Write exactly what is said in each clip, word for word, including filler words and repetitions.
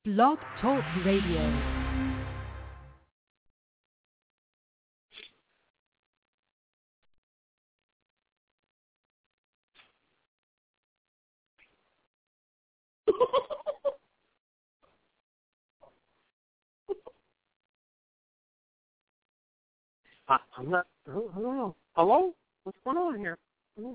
Blog Talk Radio. I, I'm not. I don't know. Hello? What's going on here? Hello?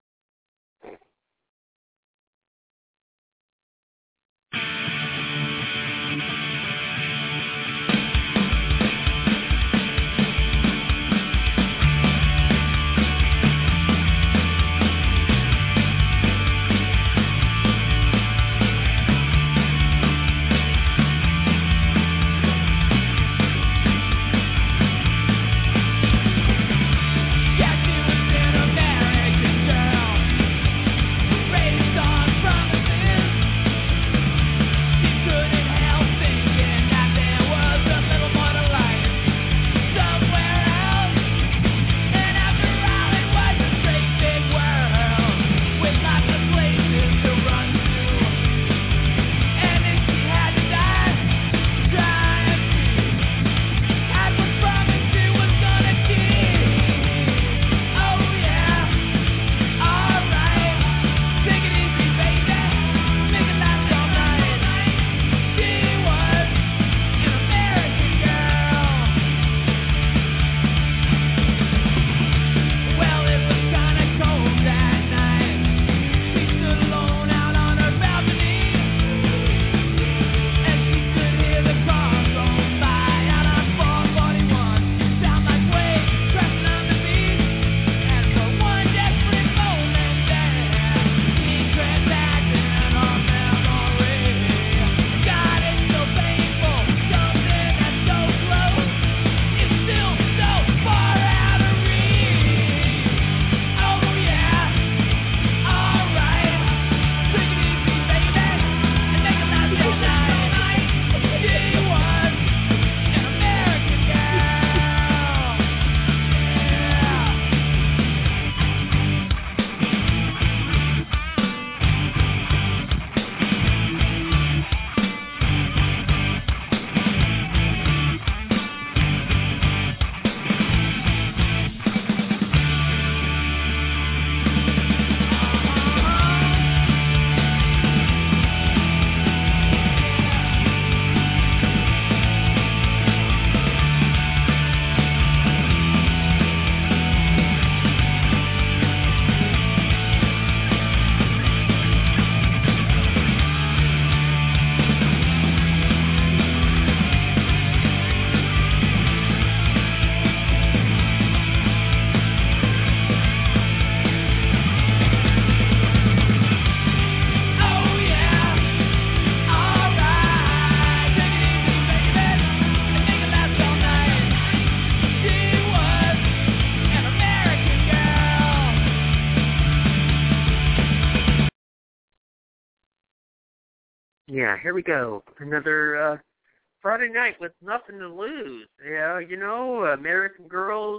Yeah, here we go. Another uh, Friday night with nothing to lose. Yeah, you know, American Girls.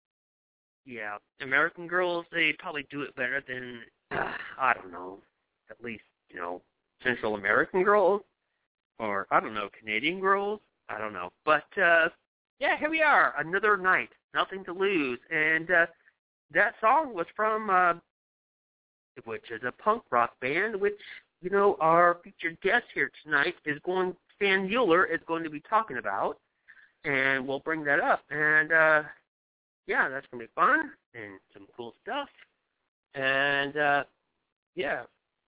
Yeah, American Girls, they probably do it better than, uh, I don't know, at least, you know, Central American Girls. Or, I don't know, Canadian Girls. I don't know. But, uh, yeah, here we are. Another night. Nothing to lose. And uh, that song was from, uh, which is a punk rock band, which, you know, our featured guest here tonight is going, Stan Mueller is going to be talking about, and we'll bring that up. And, uh, yeah, that's going to be fun and some cool stuff. And, uh, yeah.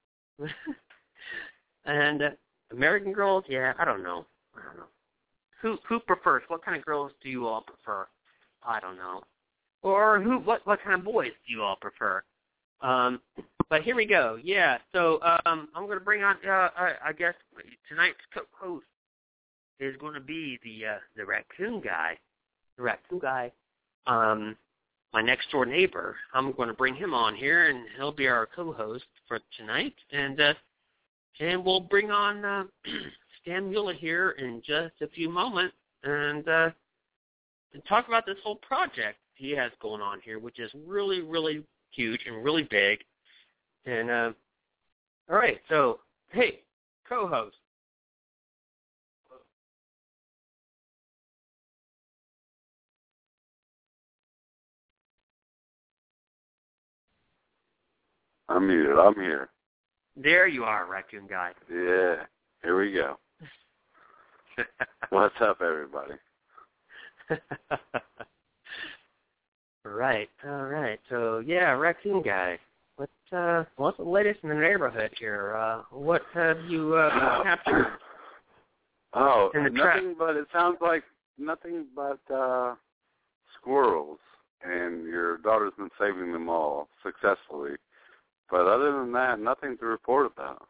and uh, American Girls, yeah, I don't know. I don't know. Who who prefers? What kind of girls do you all prefer? I don't know. Or who? What, what kind of boys do you all prefer? Um, but here we go. Yeah, so um, I'm going to bring on, uh, I, I guess, tonight's co-host is going to be the uh, the raccoon guy. The raccoon guy, um, my next-door neighbor. I'm going to bring him on here, and he'll be our co-host for tonight. And uh, and we'll bring on uh, Stan Mueller here in just a few moments and uh, to talk about this whole project he has going on here, which is really, really huge and really big. And, uh, all right, so, hey, co-host, I'm muted. I'm here. There you are, Raccoon Guy. Yeah. Here we go. What's up, everybody? Right. All right. So, yeah, Raccoon Guy. What, uh, what's the latest in the neighborhood here? Uh, what have you uh, captured? Oh, in the nothing trap? but, it sounds like nothing but uh, squirrels, and your daughter's been saving them all successfully. But other than that, nothing to report about.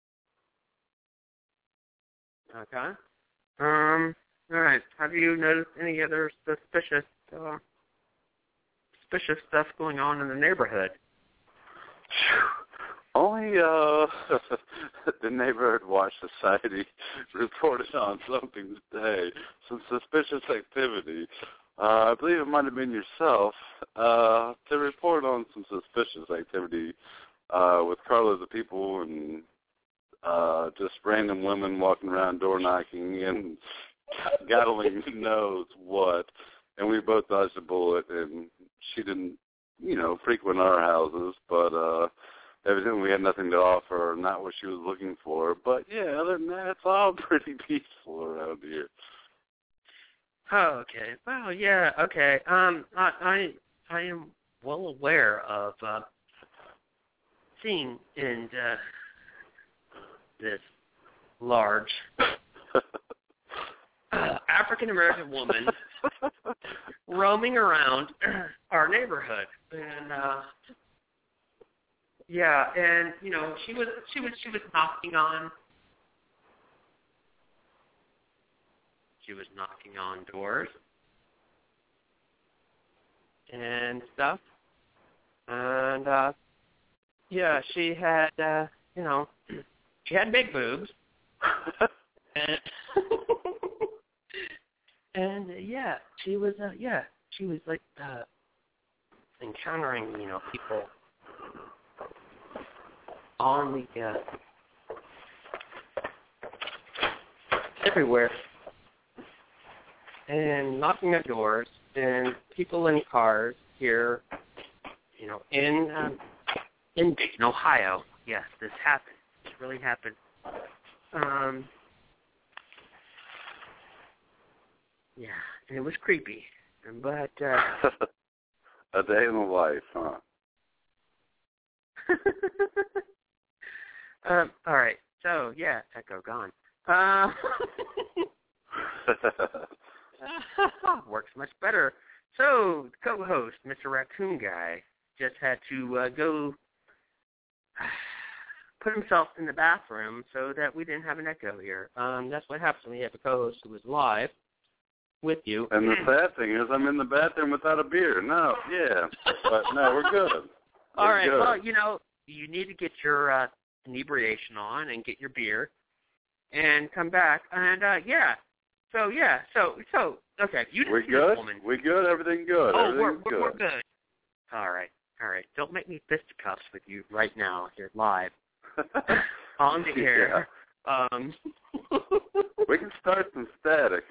Okay. Um, all right. Have you noticed any other suspicious, uh, suspicious stuff going on in the neighborhood? Only uh, the Neighborhood Watch Society reported on something today, some suspicious activity. Uh, I believe it might have been yourself uh, to report on some suspicious activity uh, with Carla the People and uh, just random women walking around door knocking and gobbling knows what. And we both dodged a bullet, and she didn't, you know, frequent our houses, but uh, evidently we had nothing to offer, not what she was looking for. But, yeah, other than that, it's all pretty peaceful around here. Oh, okay. Well, yeah, okay. Um, I I, I am well aware of uh, seeing in uh, this large uh, African-American woman roaming around our neighborhood, and uh, yeah, and you know, she was she was she was knocking on. She was knocking on doors and stuff. And, uh, yeah, she had, uh, you know, she had big boobs. and, and uh, yeah, she was, uh, yeah, she was, like, uh, encountering, you know, people on the, uh, everywhere. And knocking on doors, and people in cars here, you know, in um, in Dayton, Ohio. Yes, this happened. This really happened. Um, yeah, and it was creepy. But uh, a day in the life, huh? um, all right. So yeah, echo gone. Uh, works much better. So, the co-host, Mister Raccoon Guy, just had to uh, go put himself in the bathroom so that we didn't have an echo here. Um, that's what happens when you have a co-host who is live with you. And the sad thing is I'm in the bathroom without a beer. No, yeah. But, no, we're good. We're All right. good. Well, you know, you need to get your uh, inebriation on and get your beer and come back. And, uh, yeah. So, yeah. So, so okay. You We're see good? this woman. We good? Everything good? Oh, we're, Everything's we're, good. we're good. All right. All right. Don't make me fisticuffs with you right now. You're live. On the air. Yeah. Um. We can start some static.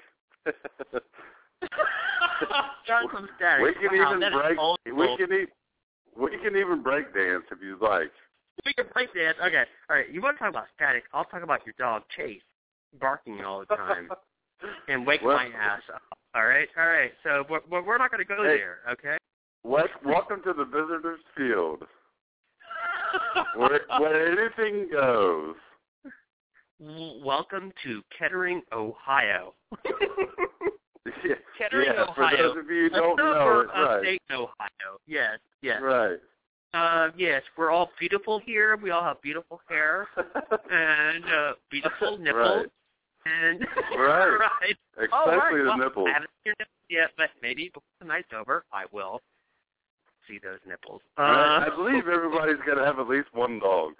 Start some static. We can wow, even break. We can e- We can even break dance if you like. We can break dance. Okay. All right. You want to talk about static? I'll talk about your dog Chase barking all the time and wake well, my ass up. All right. All right. So we're, we're not going to go hey, there. Okay. What, welcome to the visitors' field, where, where anything goes. Welcome to Kettering, Ohio. Yeah, Kettering, yeah, Ohio. For those of you who don't know it, right. State Ohio. Yes, yes. Right. Uh, yes, we're all beautiful here. We all have beautiful hair and uh, beautiful nipples. Right. And right. right. Especially oh, right. the well, nipples. I haven't seen your nipples yet, but maybe before the night's over, I will see those nipples. Uh, I, I believe everybody's got to have at least one dog.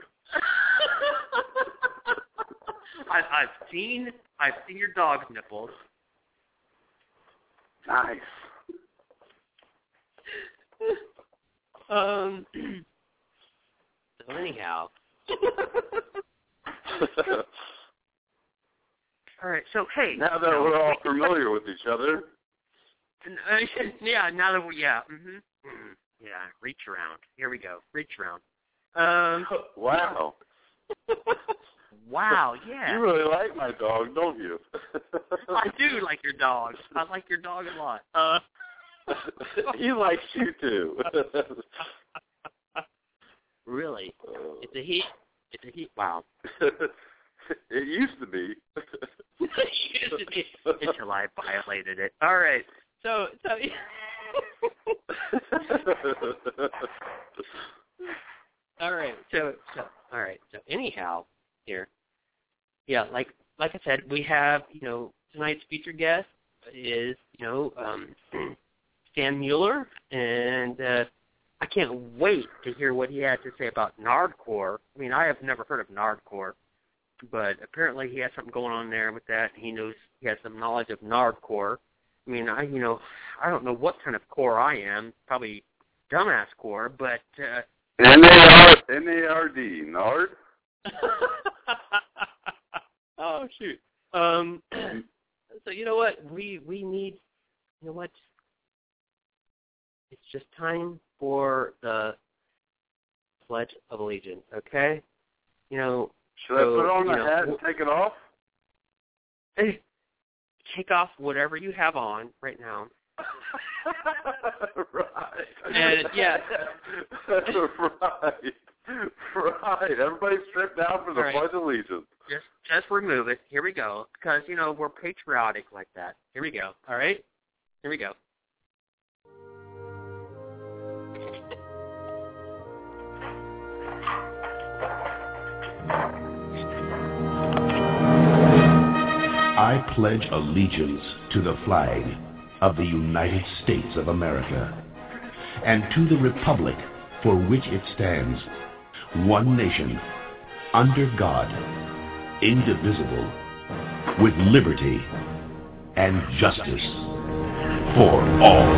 I, I've seen I've seen your dog's nipples. Nice. Um. So anyhow. All right. So hey. Now that we're all familiar with each other. Yeah. Now that we yeah. Mm-hmm. Mm-hmm. Yeah. Reach around. Here we go. Reach around. Um, wow. Wow, yeah. You really like my dog, don't you? I do like your dog. I like your dog a lot. Uh, he likes you too. Really? It's a he. It's a he. Wow. It used to be. It used to be until I violated it. All right. So, so. all right. So, so, all right. So, anyhow, here. Yeah, like like I said, we have, you know, tonight's featured guest is, you know, um, Stan Mueller, and uh, I can't wait to hear what he has to say about Nardcore. I mean, I have never heard of Nardcore, but apparently he has something going on there with that. He knows he has some knowledge of Nardcore. I mean, I, you know, I don't know what kind of core I am, probably dumbass core, but... Uh, N A R D, Nard? Oh, shoot. Um, so, you know what? We we need, you know what? It's just time for the Pledge of Allegiance, okay? You know. Should so, I put on the know, hat and take it off? Hey, take off whatever you have on right now. Right. And, yeah. Right. Right. Everybody strip down for the right. Pledge of Allegiance. Just, just remove it. Here we go. Because, you know, we're patriotic like that. Here we go. All right? Here we go. I pledge allegiance to the flag of the United States of America and to the republic for which it stands, one nation, under God, indivisible, with liberty and justice for all.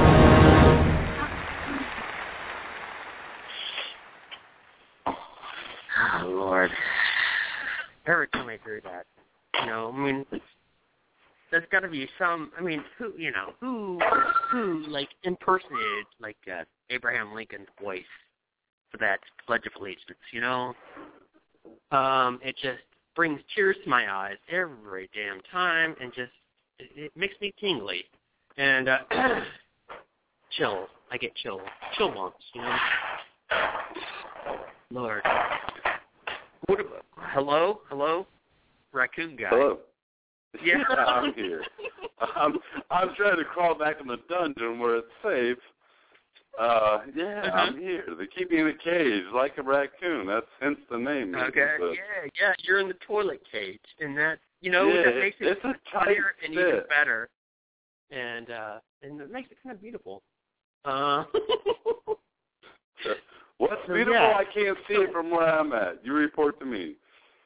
Oh, Lord. Every time I hear that, you know, I mean, there's got to be some, I mean, who, you know, who, who, like, impersonated, like, uh, Abraham Lincoln's voice for that Pledge of Allegiance, you know? Um, it just brings tears to my eyes every damn time, and just, it, it makes me tingly. And, uh, chill. I get chill. Chill bumps, you know? Lord. What about, hello? Hello? Raccoon guy. Hello. Yeah. I'm here. I'm I'm trying to crawl back in the dungeon where it's safe. Uh, yeah, uh-huh. I'm here. They keep me in a cage like a raccoon. That's hence the name. Okay. But, yeah, yeah. You're in the toilet cage, and that, you know, yeah, that makes it it's a tight clear and even fit. better, and uh, and it makes it kind of beautiful. Uh. What's so, beautiful? yeah. I can't see it from where I'm at. You report to me.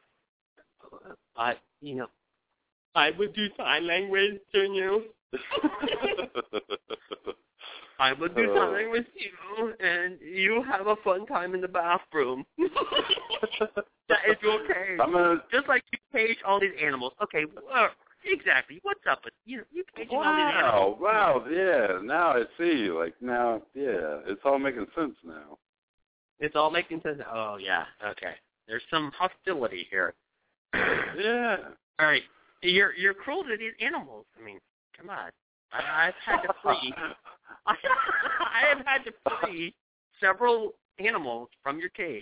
I, you know, I would do sign language to you. I would do Uh. something with you, and you have a fun time in the bathroom. That is your cage. I'm gonna. Just like you cage all these animals. Okay, well, exactly. What's up with you? You caging all these animals. Wow! Wow! Yeah. Now I see. Like now, yeah. It's all making sense now. It's all making sense. Oh yeah. Okay. There's some hostility here. Yeah. All right. You're you're cruel to these animals. I mean, come on. I, I've had to free. I, I have had to free several animals from your cage.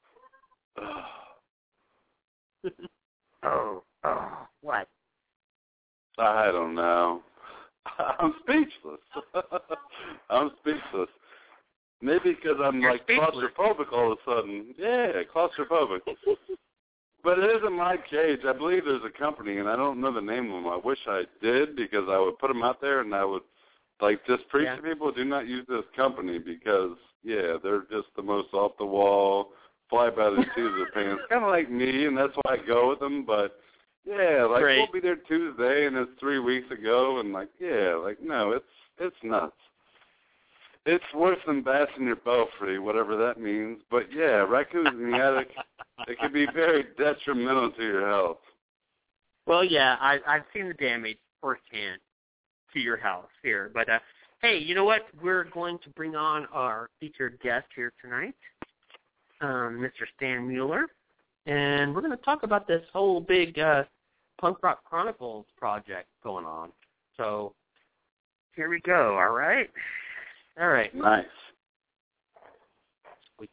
oh, oh, what? I don't know. I'm speechless. I'm speechless. Maybe because I'm You're like speechless. claustrophobic all of a sudden. Yeah, claustrophobic. But it isn't my cage. I believe there's a company, and I don't know the name of them. I wish I did, because I would put them out there, and I would, like, just preach yeah. to people, do not use this company, because, yeah, they're just the most off-the-wall, fly by the seat of the pants. Kind of like me, and that's why I go with them, but, yeah, like, Great. we'll be there Tuesday, and it's three weeks ago, and, like, yeah, like, no, it's it's nuts. It's worse than bashing your belfry, whatever that means. But, yeah, raccoons in the attic, it can be very detrimental to your health. Well, yeah, I, I've seen the damage firsthand to your house here. But, uh, hey, you know what? We're going to bring on our featured guest here tonight. um, Mister Stan Mueller, and we're going to talk about this whole big uh, Punk Rock Chronicles project going on. So here we go, all right? All right. Nice. Sweet.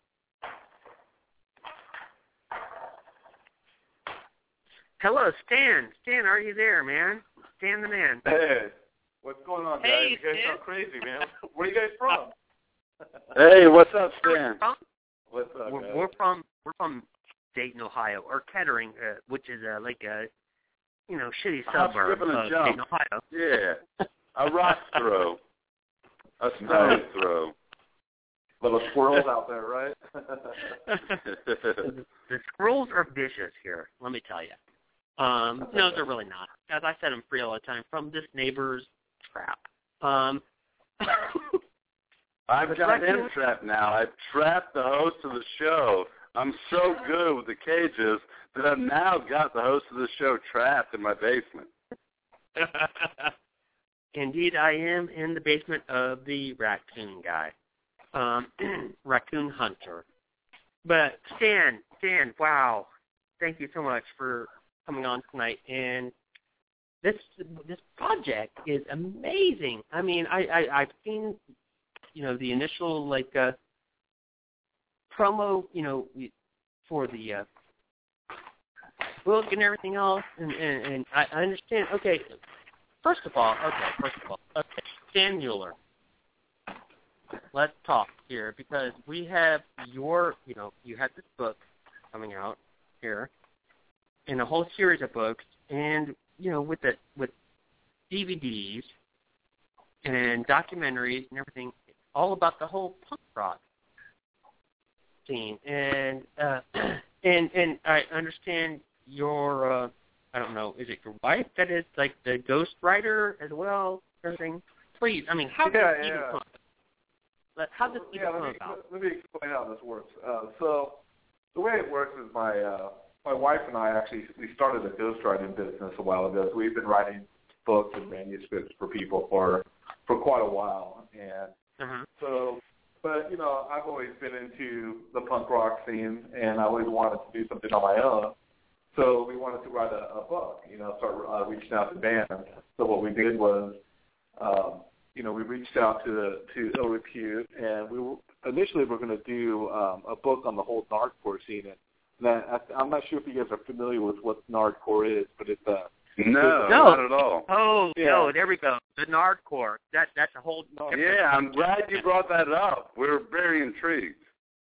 Hello, Stan. Stan, are you there, man? Stan the man. Hey, what's going on, guys? Hey, you guys Stan. sound crazy, man. Where are you guys from? Hey, what's up, Stan? What's up, We're, guys? we're from we're from Dayton, Ohio, or Kettering, uh, which is uh, like a you know shitty Hop, suburb skip, and a of jump. Dayton, Ohio. Yeah. A rock throw. A stone throw. Little squirrels out there, right? the, the squirrels are vicious here, let me tell you. Um, no, they're really not. As I set them free all the time from this neighbor's trap. Um, I've got him trapped now. I've trapped the host of the show. I'm so good with the cages that I've now got the host of the show trapped in my basement. Indeed, I am in the basement of the raccoon guy, um, raccoon hunter. But Stan, Stan, wow, thank you so much for coming on tonight. And this this project is amazing. I mean, I, I I've seen, you know, the initial like uh, promo, you know, for the uh, book and everything else, and, and, and I, I understand. Okay. First of all, okay, first of all, okay, Stan Mueller, let's talk here because we have your, you know, you have this book coming out here and a whole series of books and, you know, with the, with D V Ds and documentaries and everything, all about the whole punk rock scene. And, uh, and, and I understand your, uh, I don't know, is it your wife that is like the ghostwriter as well? Everything? Please, I mean, how does Yeah, this even yeah. come about? How does this yeah, even let me, come about? let me explain how this works. Uh, so the way it works is my uh, my wife and I actually we started a ghostwriting business a while ago. So we've been writing books and manuscripts for people for for quite a while, and Uh-huh. so. But you know, I've always been into the punk rock scene, and I always wanted to do something on my own. So we wanted to write a, a book, you know, start uh, reaching out to bands. So what we did was, um, you know, we reached out to to Ill Repute, and we were, initially we're going to do um, a book on the whole Nardcore scene. And that, I'm not sure if you guys are familiar with what Nardcore is, but it's a No, No. not at all. Oh, Yeah. no, there we go. The Nardcore. That, that's a whole different... Yeah, I'm glad you brought that up. We're very intrigued.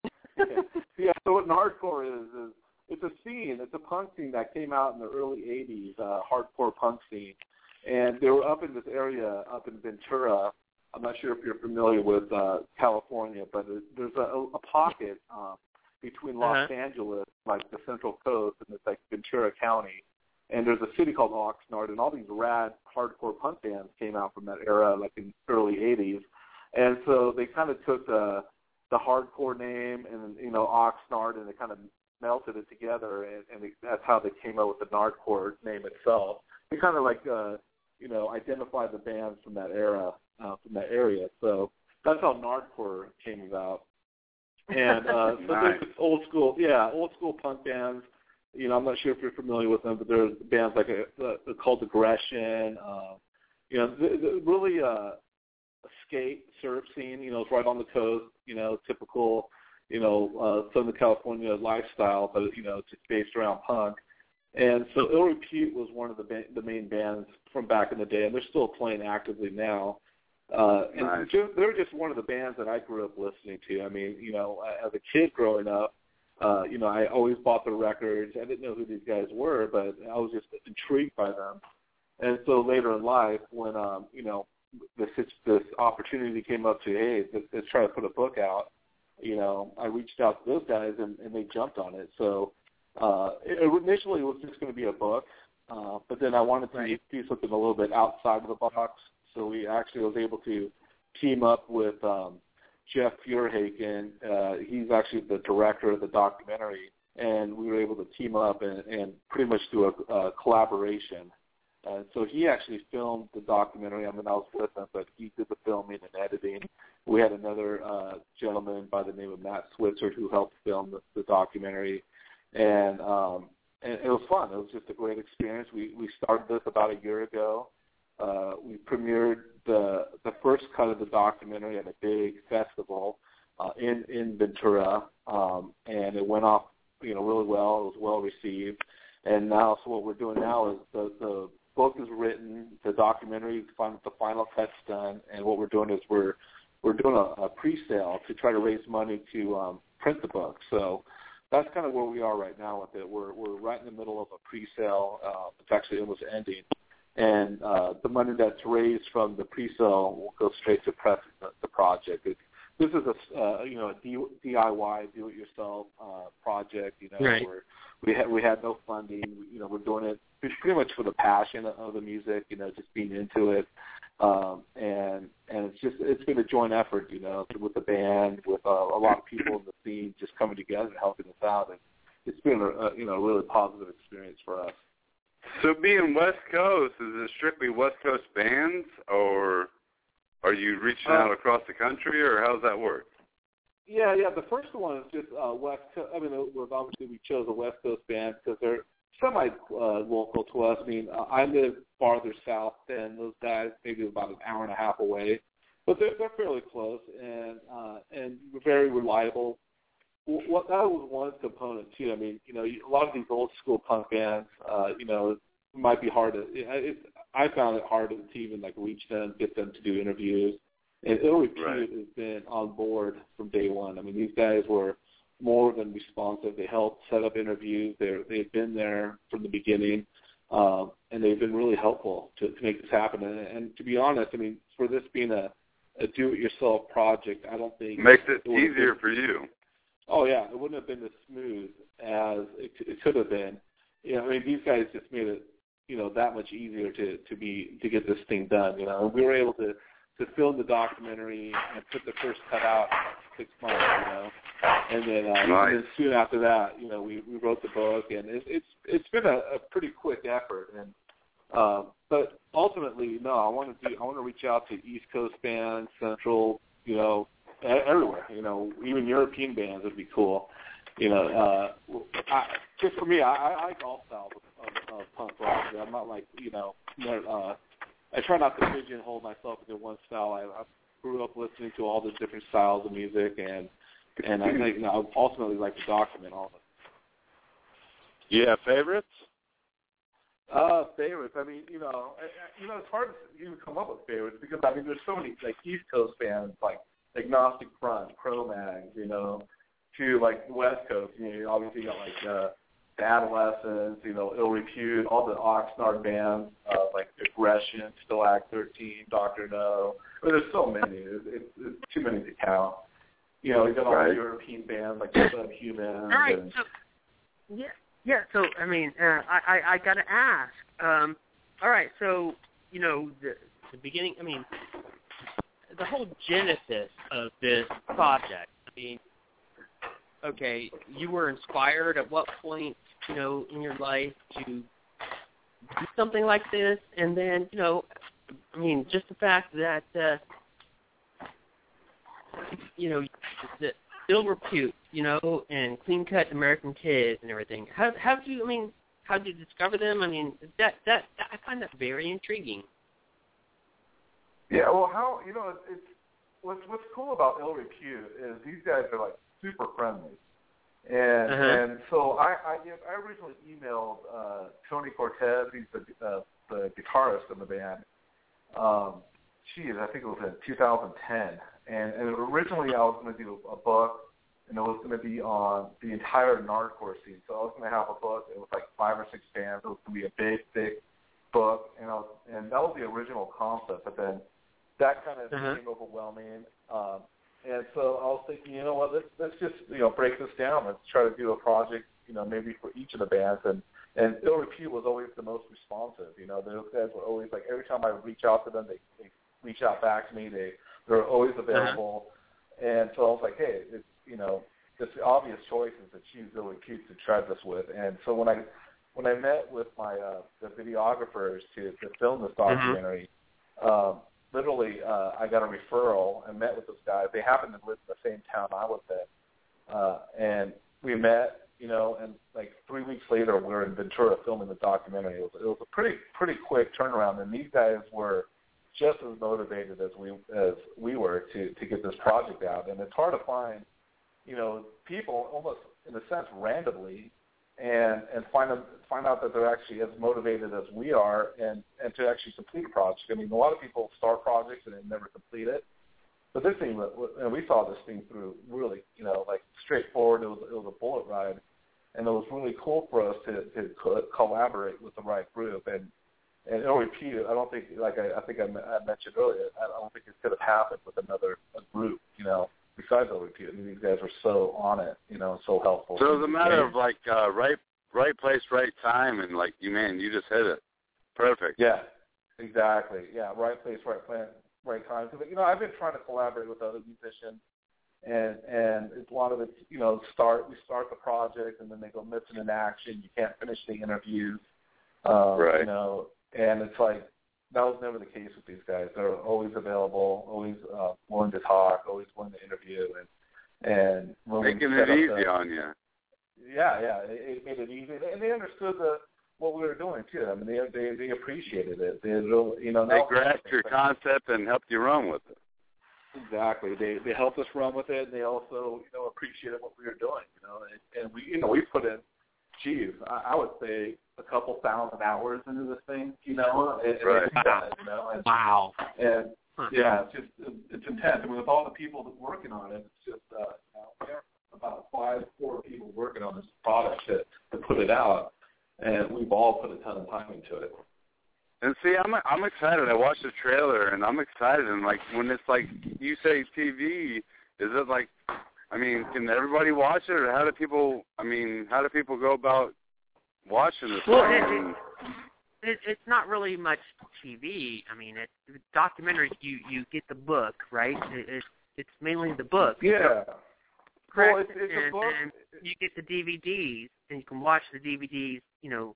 Yeah, so what Nardcore is, is it's a scene, it's a punk scene that came out in the early eighties, uh, hardcore punk scene. And they were up in this area, up in Ventura. I'm not sure if you're familiar with uh, California, but there's a, a pocket um, between Los Uh-huh. Angeles, like the Central Coast, and it's like Ventura County. And there's a city called Oxnard, and all these rad hardcore punk bands came out from that era, like in the early eighties. And so they kind of took the the hardcore name and, you know, Oxnard, and they kind of melted it together, and, and they, that's how they came up with the Nardcore name itself. They kind of like, uh, you know, identify the bands from that era, uh, from that area. So that's how Nardcore came about. And uh, so Nice. there's old school, yeah, old school punk bands. You know, I'm not sure if you're familiar with them, but there's bands like a, a Cult Aggression. Uh, you know, the, the really uh, a skate surf scene. You know, it's right on the coast. You know, typical, you know, uh, Southern California lifestyle, but you know, it's just based around punk. And so Ill Repute was one of the ba- the main bands from back in the day, and they're still playing actively now. Uh, and Nice. just, they're just one of the bands that I grew up listening to. I mean, you know, as a kid growing up, uh, you know, I always bought the records. I didn't know who these guys were, but I was just intrigued by them. And so later in life, when um, you know, this this opportunity came up to, hey, let's, let's try to put a book out. You know, I reached out to those guys, and, and they jumped on it. So uh, it, initially, it was just going to be a book, uh, but then I wanted to Right. do something a little bit outside of the box. So we actually was able to team up with um, Jeff Feuerhaken. Uh, he's actually the director of the documentary, and we were able to team up and, and pretty much do a, a collaboration. Uh, so he actually filmed the documentary. I mean, I was with him, but he did the filming and editing. We had another uh, gentleman by the name of Matt Switzer who helped film the, the documentary, and um, and it was fun. It was just a great experience. We we started this about a year ago. Uh, we premiered the the first cut of the documentary at a big festival uh, in in Ventura, um, and it went off, you know, really well. It was well received, and now so what we're doing now is the the book is written, the documentary, the final cut's done, and what we're doing is we're we're doing a, a pre-sale to try to raise money to um, print the book. So that's kind of where we are right now with it. We're we're right in the middle of a pre-sale. Uh, it's actually almost ending. And uh, the money that's raised from the pre-sale will go straight to press the, the project. It, this is a uh, you know a D, DIY, do-it-yourself uh, project. You know, right. where we had we had no funding. We, you know, we're doing it pretty much for the passion of the music. You know, just being into it, um, and and it's just it's been a joint effort. You know, with the band, with uh, a lot of people in the scene just coming together and helping us out. And it's been a, a you know a really positive experience for us. So being West Coast, is it strictly West Coast bands, or are you reaching uh, out across the country, or how does that work? Yeah, yeah. The first one is just uh, West Coast. I mean, it was obviously we chose a West Coast band because they're semi-local uh, to us. I mean, uh, I live farther south than those guys, maybe about an hour and a half away, but they're, they're fairly close and uh, and very reliable. What that was one component too. I mean, you know, a lot of these old school punk bands, uh, you know, it might be hard to. It, I found it hard to even like reach them, get them to do interviews. And Ill Repute right. has been on board from day one. I mean, these guys were more than responsive. They helped set up interviews. They they've been there from the beginning, um, and they've been really helpful to, to make this happen. And, and to be honest, I mean, for this being a, a do-it-yourself project, I don't think makes it, it easier been, for you. Oh yeah, it wouldn't have been as smooth as it, it could have been. You know, I mean, these guys just made it, you know, that much easier to, to be to get this thing done. You know, and we were able to, to film the documentary and put the first cut out in six months. You know, and then uh, nice. and then soon after that, you know, we, we wrote the book, and it, it's it's been a, a pretty quick effort. And uh, but ultimately, no, I want to do I want to reach out to East Coast bands, Central, you know. Everywhere, you know, even European bands would be cool. You know, uh, I, just for me, I, I like all styles of, of, of punk rock. I'm not like, you know, uh, I try not to pigeonhole myself into one style. I, I grew up listening to all the different styles of music, and and I think, you know, I ultimately like to document all of it. You have favorites? Uh, favorites. I mean, you know, I, you know, it's hard to even come up with favorites because I mean, there's so many like East Coast bands like Agnostic Front, Cro-Mags, you know, to like the West Coast. You know, you obviously got like uh, the Adolescents, you know, Ill Repute, all the Oxnard bands, uh, like Aggression, Stalag thirteen, Doctor No. I mean, there's so many. It's, it's, it's too many to count. You know, you got all right. the European bands like the Subhumans. All right. And, so, yeah, yeah. So I mean, uh, I, I I got to ask. Um, all right. So you know, the, the beginning. I mean. The whole genesis of this project, I mean, okay, you were inspired at what point, you know, in your life to do something like this? And then, you know, I mean, just the fact that, uh, you know, the Ill Repute, you know, and Clean Cut American Kids and everything. How how did you, I mean, how did you discover them? I mean, that, that, that I find that very intriguing. Yeah, well, how you know it's what's what's cool about Ill Repute is these guys are like super friendly, and uh-huh. and so I I, I originally emailed uh, Tony Cortez, he's the uh, the guitarist in the band. Um, geez, I think it was in two thousand ten, and and originally I was going to do a book, and it was going to be on the entire Nardcore scene. So I was going to have a book. It was like five or six bands. It was going to be a big, thick book, and I was, and that was the original concept, but then that kind of uh-huh. became overwhelming, um, and so I was thinking, you know what, let's let's just you know break this down. Let's try to do a project, you know, maybe for each of the bands. And and Ill Repute was always the most responsive. You know, those guys were always like every time I would reach out to them, they, they reach out back to me. They they're always available, uh-huh. and so I was like, hey, it's you know, this obvious choice is to choose Ill Repute to try this with. And so when I when I met with my uh, the videographers to, to film this documentary. Mm-hmm. Um, literally, uh, I got a referral and met with those guys. They happened to live in the same town I was in, uh, and we met. You know, and like three weeks later, we were in Ventura filming the documentary. It was, it was a pretty pretty quick turnaround, and these guys were just as motivated as we as we were to to get this project out. And it's hard to find, you know, people almost in a sense randomly, and and find them, find out that they're actually as motivated as we are, and and to actually complete a project. I mean, a lot of people start projects and they never complete it. But this thing, and we saw this thing through really, you know, like straightforward. It was it was a bullet ride. And it was really cool for us to, to co- collaborate with the right group. And and it'll repeat it. I don't think, like I, I think I, I mentioned earlier, I don't think it could have happened with another a group, you know, besides it'll repeat it. I mean, these guys were so on it, you know, so helpful. So it's a matter of, like, uh, right right place, right time, and, like, you, man, you just hit it. Perfect. Yeah, exactly. Yeah, right place, right plan, right time. Because, you know, I've been trying to collaborate with other musicians. And and it's a lot of it's, you know, start we start the project and then they go missing in action. You can't finish the interviews, um, right? You know, and it's like that was never the case with these guys. They're always available, always uh, willing to talk, always willing to interview, and and making it easy the, on you. Yeah, yeah, it, it made it easy, and they understood the what we were doing too. I mean, they they, they appreciated it. They really, you know, they grasped your concept and helped you run with it. Exactly. They they helped us run with it. And they also, you know, appreciated what we were doing. You know, and, and we, you know, we put in, geez, I, I would say a couple thousand hours into this thing. You know, and, right. And done, you know, and, wow. And yeah, it's just it's intense. I mean, with all the people that working on it, it's just uh, you know, there are about five, four people working on this product to to put it out, and we've all put a ton of time into it. And see, I'm I'm excited. I watched the trailer, and I'm excited. And like when it's like you say T V, is it like, I mean, can everybody watch it, or how do people? I mean, how do people go about watching this? Well, it, it, it, it's not really much T V. I mean, it's documentaries. You you get the book, right? It, it's it's mainly the book. Yeah. Correct. Well, it's, it's and, a book. and you get the D V Ds, and you can watch the D V Ds. You know.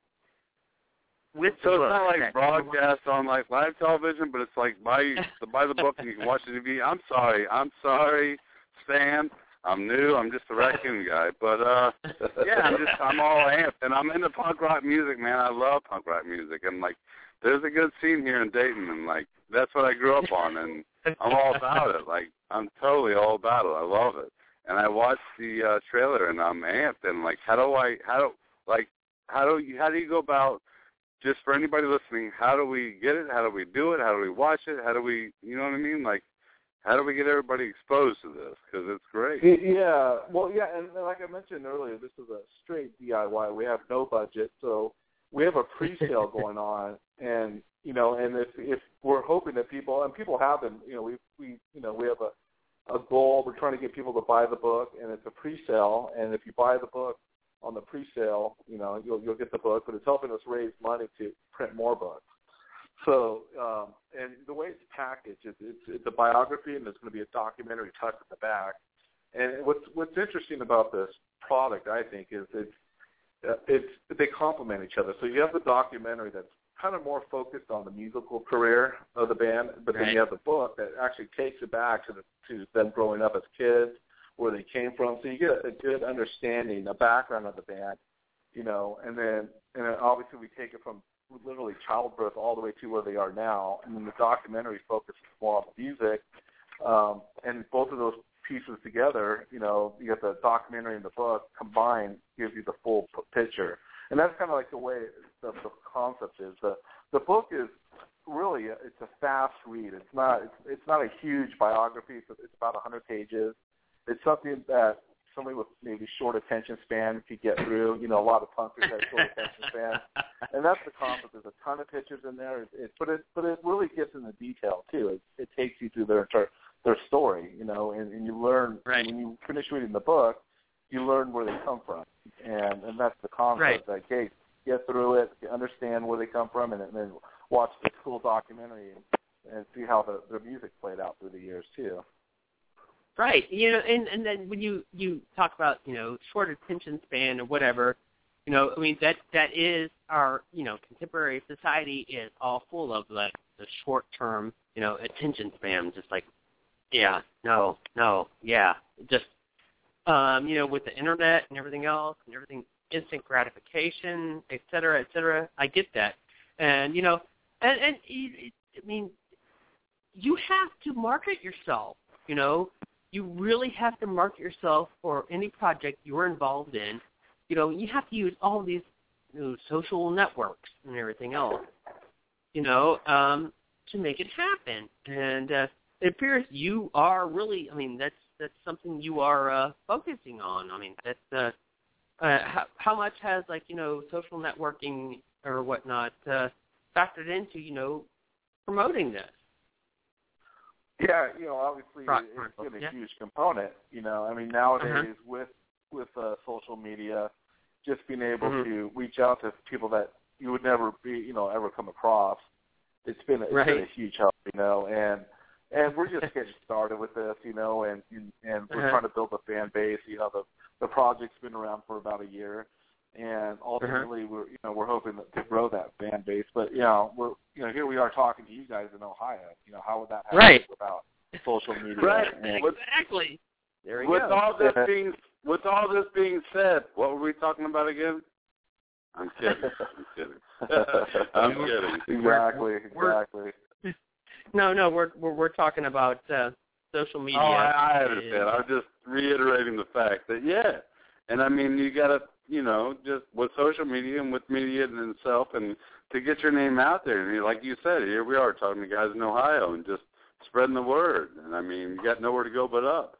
With so the it's book, not like broadcast on like live television, but it's like buy the buy the book and you can watch the T V. I'm sorry, I'm sorry, Stan. I'm new. I'm just a raccoon guy, but uh, yeah, I'm just I'm all amped, and I'm into punk rock music, man. I love punk rock music, and like there's a good scene here in Dayton, and like that's what I grew up on, and I'm all about it. Like I'm totally all about it. I love it, and I watched the uh, trailer, and I'm amped, and like how do I how do like how do you how do you go about just for anybody listening, how do we get it? How do we do it? How do we watch it? How do we, you know what I mean? Like, how do we get everybody exposed to this? Because it's great. Yeah, well, yeah, and like I mentioned earlier, this is a straight D I Y. We have no budget, so we have a pre-sale going on, and you know, and if if we're hoping that people and people have been, you know, we we you know we have a a goal. We're trying to get people to buy the book, and it's a pre-sale, and if you buy the book on the pre-sale, you know, you'll you'll get the book, but it's helping us raise money to print more books. So, um, and the way it's packaged, it's, it's, it's a biography, and there's going to be a documentary tucked at the back. And what's what's interesting about this product, I think, is it's uh, it's they complement each other. So you have the documentary that's kind of more focused on the musical career of the band, but then right. you have the book that actually takes it back to the, to them growing up as kids, where they came from. So you get a good understanding, a background of the band, you know, and then and then obviously we take it from literally childbirth all the way to where they are now, and then the documentary focuses more on the music, um, and both of those pieces together, you know, you get the documentary and the book combined gives you the full picture. And that's kind of like the way the, the concept is. The the book is really a, it's a fast read. It's not it's, it's not a huge biography. It's, it's about one hundred pages. It's something that somebody with maybe short attention span could get through. You know, a lot of punkers have short attention span, and that's the concept. There's a ton of pictures in there, it, it, but it but it really gets into detail too. It, it takes you through their their story, you know, and, and you learn right. when you finish reading the book, you learn where they come from, and and that's the concept. Right. Like, hey, get through it, understand where they come from, and, and then watch the cool documentary and, and see how the their music played out through the years too. Right. You know, and, and then when you, you talk about, you know, short attention span or whatever, You know, I mean, that that is our, you know, contemporary society is all full of, like, the short-term, you know, attention span, just like, yeah, no, no, yeah, just, um, you know, with the Internet and everything else and everything, instant gratification, et cetera, et cetera, I get that. And, you know, and, and I mean, you have to market yourself, you know. You really have to market yourself for any project you're involved in. You know, you have to use all these, you know, social networks and everything else, you know, um, to make it happen. And uh, it appears you are really, I mean, that's that's something you are uh, focusing on. I mean, that's uh, uh, how, how much has, like, you know, social networking or whatnot uh, factored into, you know, promoting this? Yeah, you know, obviously Right. it's been a Yeah. huge component. You know, I mean, nowadays Uh-huh. with with uh, social media, just being able Mhm. to reach out to people that you would never be, you know, ever come across, it's been it's Right. been a huge help, you know, and and we're just getting started with this, you know, and and, and we're Uh-huh. trying to build a fan base. You know, the the project's been around for about a year, and ultimately Uh-huh. we're you know we're hoping to grow that fan base. But you know, we're you know here we are talking to you guys in Ohio. You know, how would that happen Right. without social media? Right. And, Exactly. There we With go. all this Yeah. being with all this being said, what were we talking about again? I'm kidding. I'm kidding. I'm kidding. Exactly. We're- Exactly. No, no, we're we're, we're talking about uh, social media. Oh, I, I understand. and- I'm just reiterating the fact that yeah, and I mean you got to you know just with social media and with media in itself, and to get your name out there. And like you said, here we are talking to guys in Ohio and just spreading the word. And I mean, you got nowhere to go but up.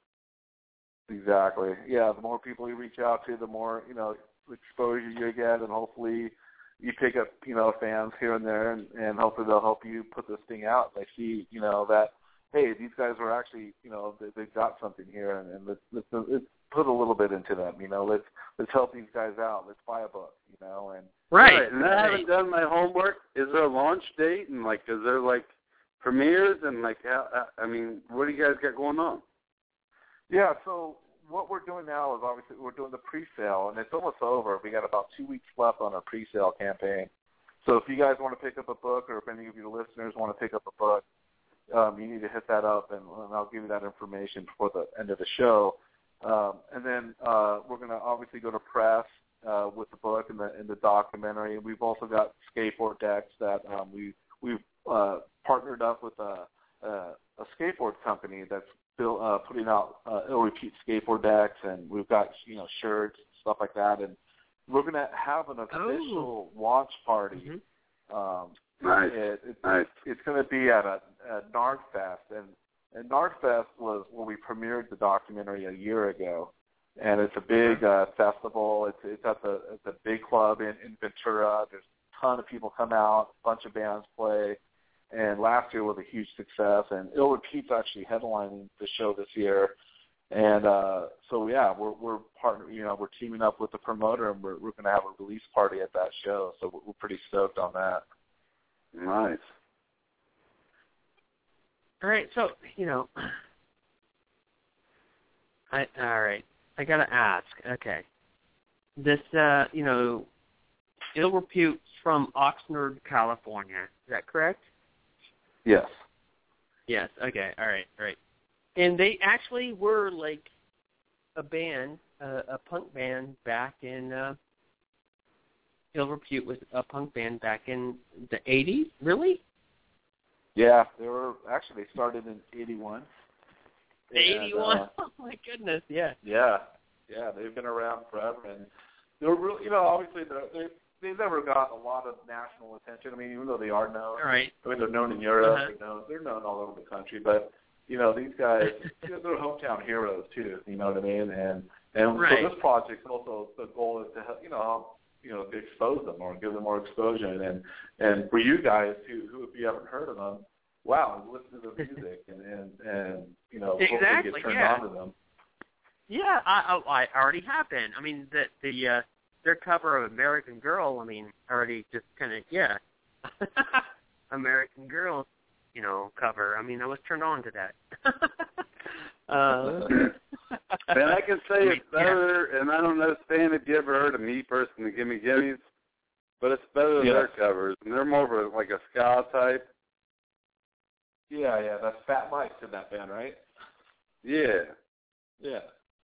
Exactly. Yeah, the more people you reach out to, the more, you know, exposure you get, and hopefully you pick up, you know, fans here and there, and, and hopefully they'll help you put this thing out. They see, you know, that, hey, these guys are actually, you know, they, they've got something here, and, and let's, let's, let's put a little bit into them, you know, let's let's help these guys out. Let's buy a book, you know, and Right. And I haven't done my homework. Is there a launch date, and like, is there like premieres, and like, how, I mean, what do you guys got going on? Yeah, so what we're doing now is obviously we're doing the pre-sale, and it's almost over. We got about two weeks left on our pre-sale campaign. So if you guys want to pick up a book, or if any of your listeners want to pick up a book, um, you need to hit that up, and, and I'll give you that information before the end of the show. Um, and then uh, we're going to obviously go to press uh, with the book and the, and the documentary. We've also got skateboard decks that um, we, we've uh, partnered up with a, a, a skateboard company that's Still uh, putting out uh, ill repeat skateboard decks, and we've got you know shirts, stuff like that, and we're going to have an official oh. launch party. Mm-hmm. Um, nice. It, it, nice. It's going to be at a at NARDFest, and and NARDFest was where we premiered the documentary a year ago, and it's a big uh, festival. It's it's at the it's a big club in, in Ventura. There's a ton of people come out, a bunch of bands play. And last year was a huge success, and Ill Repeat's actually headlining the show this year. And uh, so, yeah, we're we're partner, you know, we're teaming up with the promoter, and we're we're going to have a release party at that show. So we're, we're pretty stoked on that. Nice. All right, so you know, I all right, I gotta ask. Okay, this uh, you know, Ill Repute's from Oxnard, California. Is that correct? Yes. Yes. Okay. All right. All right. And they actually were like a band, uh, a punk band back in. Uh, Ill Repute was a punk band back in the eighties. Really? Yeah, they were actually they started in eighty-one. eighty-one. Uh, oh my goodness. Yeah. Yeah. Yeah, they've been around forever, and they were really, you know, obviously they're, they they've never got a lot of national attention. I mean, even though they are known, All right. I mean, they're known in Europe, Uh-huh. they're known, they're known all over the country. But you know, these guys, you know, they're hometown heroes too. You know what I mean? And and Right. so this project also the goal is to help, you know, help, you know, to expose them or give them more exposure. And and for you guys who who if you haven't heard of them, wow, listen to the music and and, and you know, Exactly, hopefully get turned yeah. on to them. Yeah, I, I I already have been. I mean, the the uh, their cover of American Girl. I mean, already just kind of yeah, American Girl, you know, cover. I mean, I was turned on to that. uh, Man, I can say it's better, and I don't know, Stan, if you ever heard of Me Person, the Gimme Gimmes, but it's better than yeah. their covers, and they're more of a, like a ska type. Yeah, yeah, that's Fat Mike's in that band, right? Yeah. Yeah.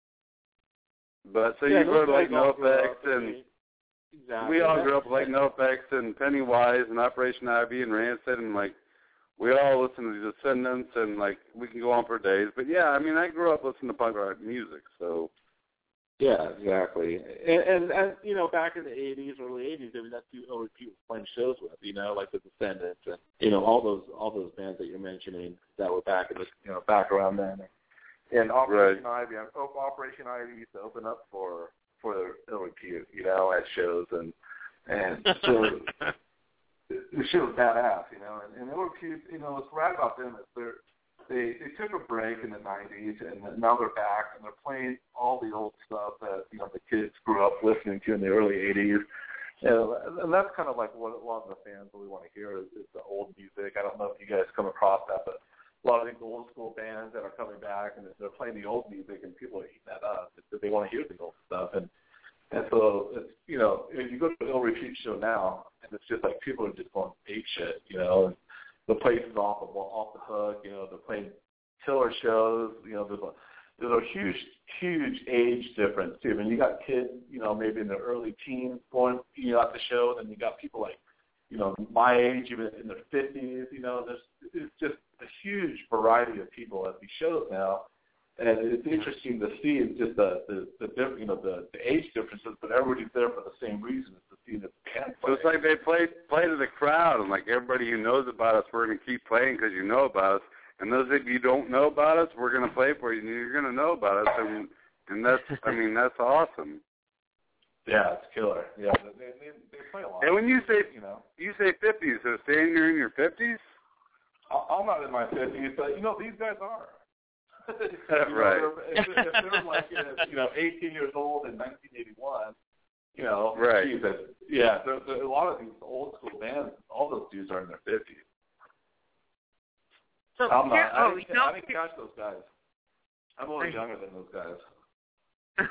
But so yeah, you grew up like all grew NoFX, up, and exactly. we all grew up like NoFX and Pennywise and Operation Ivy and Rancid, and like we all listen to the Descendants, and like we can go on for days. But yeah, I mean, I grew up listening to punk rock music, so. Yeah, exactly. And, and, and you know, back in the eighties, early eighties, I mean, that's who other people were playing shows with, you know, like the Descendants and, you know, all those all those bands that you're mentioning that were back in the, you know, back around then. And Operation right. Ivy, Operation Ivy used to open up for for Ill Repute, you know, at shows, and and so the show was badass, you know. And, and Ill Repute, you know, what's rad about them is they're They they took a break in the nineties, and now they're back, and they're playing all the old stuff that, you know, the kids grew up listening to in the early eighties. And, and that's kind of like what a lot of the fans really want to hear is, is the old music. I don't know if you guys come across that, but a lot of these old school bands that are coming back, and they're playing the old music, and people are eating that up. They want to hear the old stuff. And and so, it's, you know, if you go to an Ill Repute show now, and it's just like people are just going ape shit, you know, and the place is off the off the hook. You know, they're playing killer shows. You know, there's a there's a huge huge age difference too. I mean, you got kids, you know, maybe in their early teens going, you know, at the show. Then you got people like, you know, my age, even in their fifties. You know, there's it's just a huge variety of people at these shows now, and it's interesting to see just the the, the you know the, the age differences, but everybody's there for the same reason, to see the band play. So it's like they play play to the crowd, and like everybody who knows about us, we're going to keep playing because you know about us. And those of you who don't know about us, we're going to play for you, and you're going to know about us. And and that's, I mean, that's awesome. Yeah, it's killer. Yeah, they they, they play a lot. And when you say you know you say fifties, so Stan, you're in your fifties? I'm not in my fifties, but you know these guys are. Right. Know, if, if they're like uh, you know eighteen years old in nineteen eighty-one, you know, right? Geez, yeah, there, there, a lot of these old school bands, all those dudes are in their fifties. So I'm not. here, I, oh, didn't, you know, I didn't catch those guys. I'm a little younger than those guys.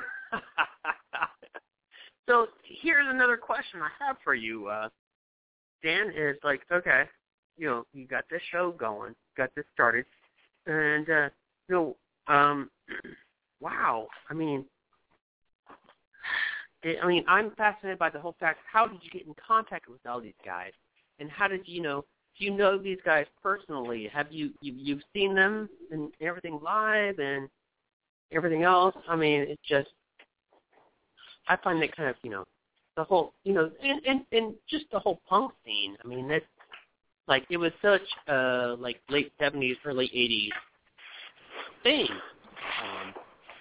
So here's another question I have for you, uh, Dan. Is like, okay, you know, you got this show going, got this started, and uh, you know, um, wow. I mean, it, I mean, I'm fascinated by the whole fact. How did you get in contact with all these guys, and how did you know? Do you know these guys personally? Have you, you you've seen them and everything live and everything else? I mean, it's just, I find that kind of, you know, the whole, you know, and, and, and just the whole punk scene. I mean, that's, like, it was such a, like, late seventies, early eighties thing. Um,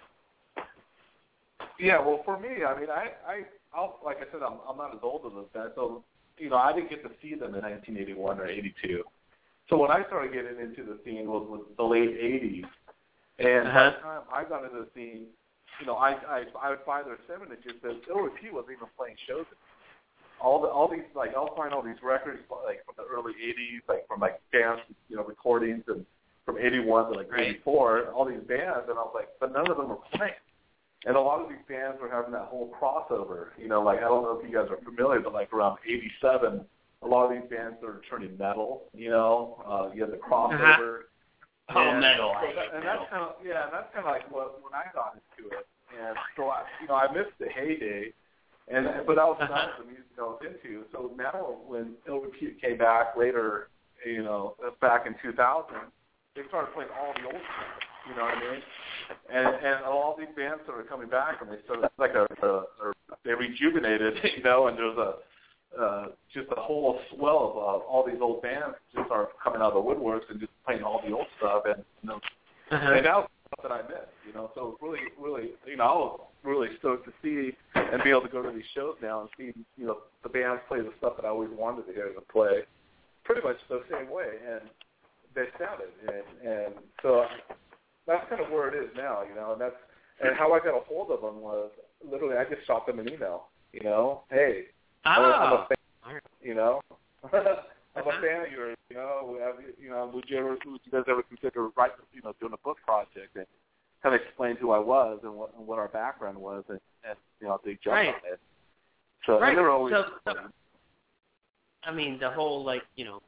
yeah, well, for me, I mean, I, I, I'll, like I said, I'm, I'm not as old as those guys, so, you know, I didn't get to see them in nineteen eighty-one or eighty-two. So when I started getting into the scene was, was the late eighties. And uh-huh. by the time I got into the scene, you know, I I, I would find their seven inches that Ill Repute wasn't even playing shows. All the all these like I'll find all these records like from the early eighties, like from like dance, you know, recordings, and from eighty-one to like right. eighty-four, all these bands, and I was like, but none of them were playing. And a lot of these bands were having that whole crossover. You know, like I don't know if you guys are familiar, but like around eighty-seven, a lot of these bands started turning metal. You know, uh, you had the crossover. Uh-huh. Oh, and, metal! So that, and that's kind of yeah, and that's kind of like what when I got into it. And so I, you know, I missed the heyday, and but that was not uh-huh. the music I was into. So now when Ill Repute came back later, you know, back in two thousand, they started playing all the old stuff. You know what I mean? And and all these bands started coming back, and they started like a, a, a they rejuvenated, you know. And there's a uh, just a whole swell of uh, all these old bands just started coming out of the woodworks and just playing all the old stuff, and you know, uh-huh. and that was stuff that I missed, you know. So really, really, you know, I was really stoked to see and be able to go to these shows now and see, you know, the bands play the stuff that I always wanted to hear them play, pretty much the same way, and they sounded, and and so. That's kind of where it is now, you know, and that's and how I got a hold of them was literally I just shot them an email, you know, hey, oh. I'm, a, I'm a fan, you know, I'm uh-huh. a fan of yours, you know, have, you know, would you ever, would you guys ever consider writing, you know, doing a book project and kind of explain explained who I was and what, and what our background was, and, and you know, they jumped right. on it. So right. and they were always. So, so, I mean, the whole like you know,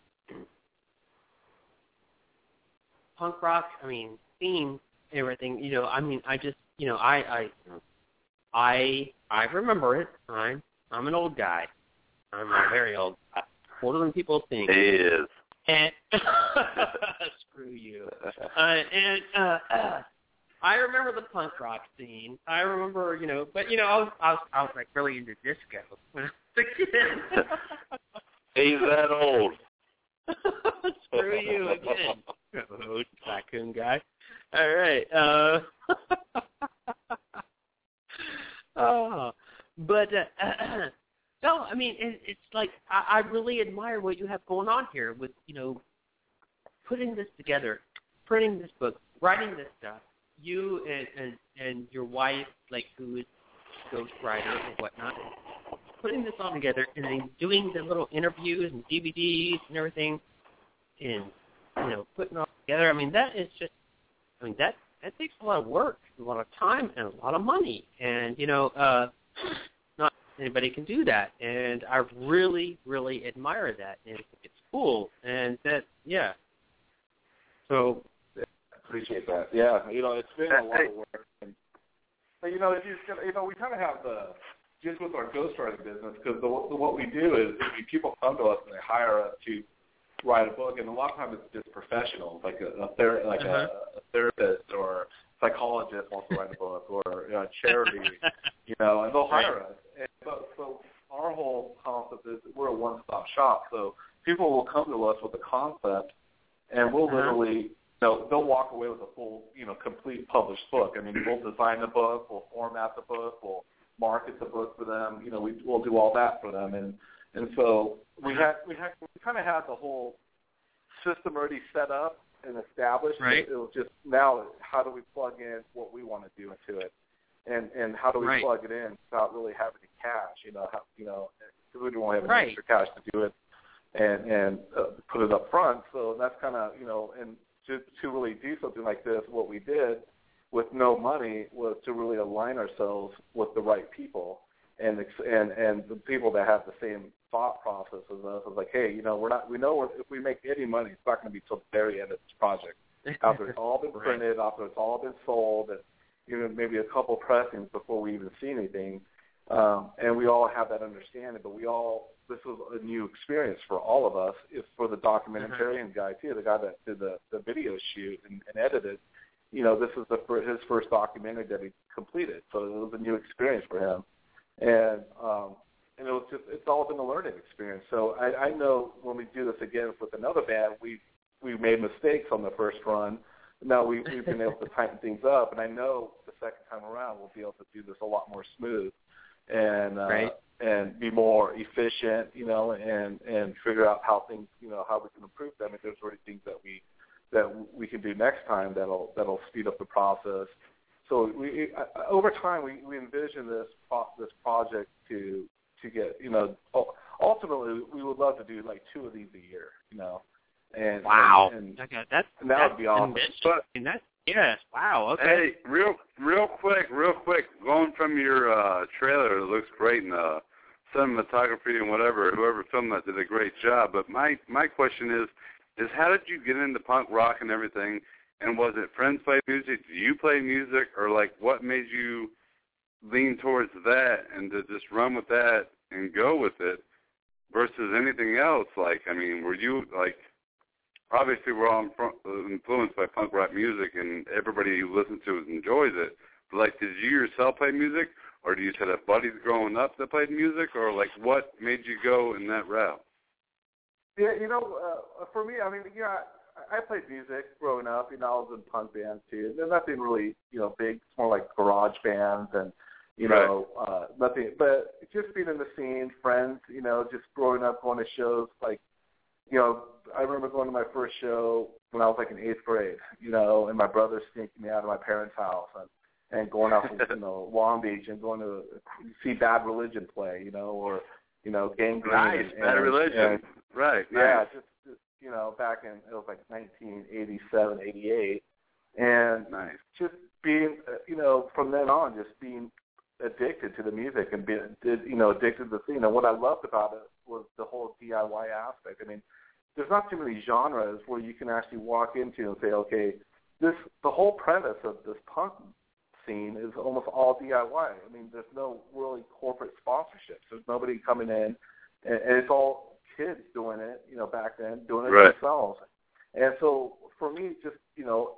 punk rock. I mean, theme, everything. You know, I mean, I just you know, I I I I remember it. I'm I'm an old guy. I'm a very old guy. Older than people think. He is. And screw you. Uh, and uh, uh, I remember the punk rock scene. I remember, you know, but you know, I was I was, I was like really into disco when I was a kid. He's that old. Screw you again, oh, raccoon guy. All right. Uh, oh, but. Uh, No, I mean, it, it's like I, I really admire what you have going on here with, you know, putting this together, printing this book, writing this stuff. You and, and, and your wife, like, who is a ghostwriter and whatnot, putting this all together and then doing the little interviews and D V Ds and everything and, you know, putting it all together. I mean, that is just, I mean, that, that takes a lot of work, a lot of time, and a lot of money. And, you know, uh, anybody can do that, and I really, really admire that, and it's cool, and that, yeah. So, appreciate that. Yeah, you know, it's been a lot of work, and, but you know, if you, you know, we kind of have the just with our ghostwriting business because the, the, what we do is if people come to us and they hire us to write a book, and a lot of times it's just professionals, like a, a ther- like uh-huh. a, a therapist or psychologist wants to write a book, or you know, a charity, you know, and they'll hire us. And so, so our whole concept is we're a one-stop shop. So people will come to us with a concept, and we'll uh-huh. literally, you know, they'll walk away with a full, you know, complete published book. I mean, we'll design the book, we'll format the book, we'll market the book for them. You know, we, we'll do all that for them. And and so we had we had we kind of had the whole system already set up and established. Right. It was just now how do we plug in what we want to do into it, and and how do we right. plug it in without really having any cash, you know, how, you know, because we don't have any right. extra cash to do it and and uh, put it up front. So that's kind of, you know, and to to really do something like this, what we did with no money was to really align ourselves with the right people and and and the people that have the same thought process as us. It's like, hey, you know, we're not, we know if we make any money, it's not going to be till the very end of this project. After it's all been printed, right. after it's all been sold, and you know, maybe a couple pressings before we even see anything. Um, and we all have that understanding, but we all, this was a new experience for all of us. It's for the documentarian uh-huh. guy too, the guy that did the, the video shoot and, and edited. You know, this is the his first documentary that he completed, so it was a new experience for him. And um, and it was just, it's all been a learning experience. So I, I know when we do this again with another band, we we made mistakes on the first run. Now we, we've been able to tighten things up, and I know the second time around we'll be able to do this a lot more smooth and uh, right. and be more efficient, you know, and and figure out how things, you know, how we can improve them. If there's already things that we that we can do next time that'll that'll speed up the process. So we over time we, we envision this pro, this project to to get, you know, ultimately we would love to do like two of these a year, you know. And wow, and, and, okay, that's and that that's would be awesome. But, and that's yes, wow. Okay. Hey, real real quick, real quick, going from your uh, trailer, it looks great, and uh, cinematography and whatever, whoever filmed that did a great job. But my my question is, is how did you get into punk rock and everything? And was it friends play music? Do you play music, or like what made you lean towards that and to just run with that and go with it versus anything else? Like, I mean, were you like, obviously we're all influenced by punk rock music and everybody who listens to it enjoys it. But like, did you yourself play music, or do you just have buddies growing up that played music, or like what made you go in that route? Yeah, you know, uh, for me, I mean, yeah, I, I played music growing up. You know, I was in punk bands too. There's nothing really, you know, big. It's more like garage bands and, you know, right. uh, nothing. But just being in the scene, friends, you know, just growing up, going to shows. Like, you know, I remember going to my first show when I was like in eighth grade. You know, and my brother sneaking me out of my parents' house and, and going out to, you know, Long Beach and going to see Bad Religion play. You know, or you know, Gang Green. Nice, and, Bad and, Religion. And, right. Yeah, nice. just, just you know, back in it was like nineteen eighty-seven, eighty-eight, And nice. just being, uh, you know, from then on, just being addicted to the music and being, you know, addicted to the scene. And what I loved about it was the whole D I Y aspect. I mean, there's not too many genres where you can actually walk into and say, okay, this the whole premise of this punk scene is almost all D I Y. I mean, there's no really corporate sponsorships. There's nobody coming in, and, and it's all kids doing it, you know, back then, doing it right. themselves. And so for me, just, you know,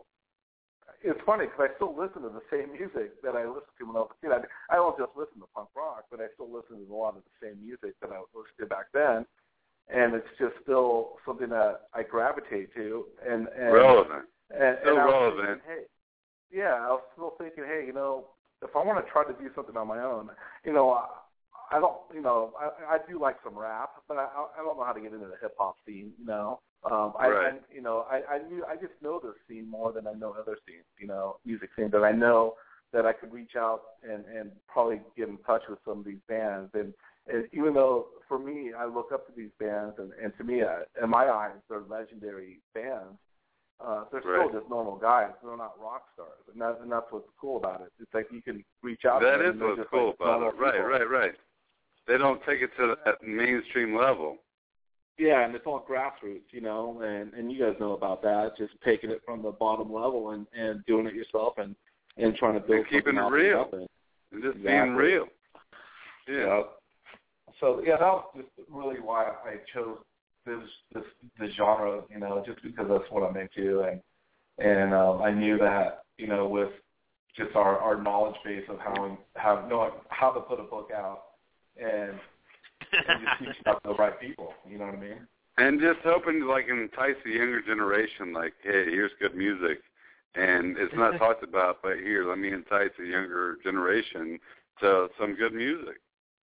it's funny because I still listen to the same music that I listened to when I was a kid. I, I don't just listen to punk rock, but I still listen to a lot of the same music that I listened to back then. And it's just still something that I gravitate to. And, and relevant. And, still and relevant. Thinking, hey, yeah, I was still thinking, hey, you know, if I want to try to do something on my own, you know, I, I don't, you know, I, I do like some rap, but I, I don't know how to get into the hip hop scene, you know. Um, I, right. I, you know, I, I knew, I just know this scene more than I know other scenes, you know, music scenes, that I know that I could reach out and, and probably get in touch with some of these bands. And, and even though for me, I look up to these bands, and, and to me, uh, in my eyes, they're legendary bands. Uh, they're right. still just normal guys. They're not rock stars, and, that, and that's what's cool about it. It's like you can reach out. That to them is and what's just cool like about it. Right, people. right, right. They don't take it to that mainstream level. Yeah, and it's all grassroots, you know, and, and you guys know about that, just taking it from the bottom level and, and doing it yourself and, and trying to build and keeping something it real. up and, and just exactly. being real. Yeah. yeah. So, yeah, that was just really why I chose this this this genre, you know, just because that's what I'm into. And, and um, I knew that, you know, with just our, our knowledge base of how, how, knowing how to put a book out and and just teaching out to the right people, you know what I mean? And just hoping to, like, entice the younger generation, like, hey, here's good music. And it's not talked about, but here, let me entice the younger generation to some good music.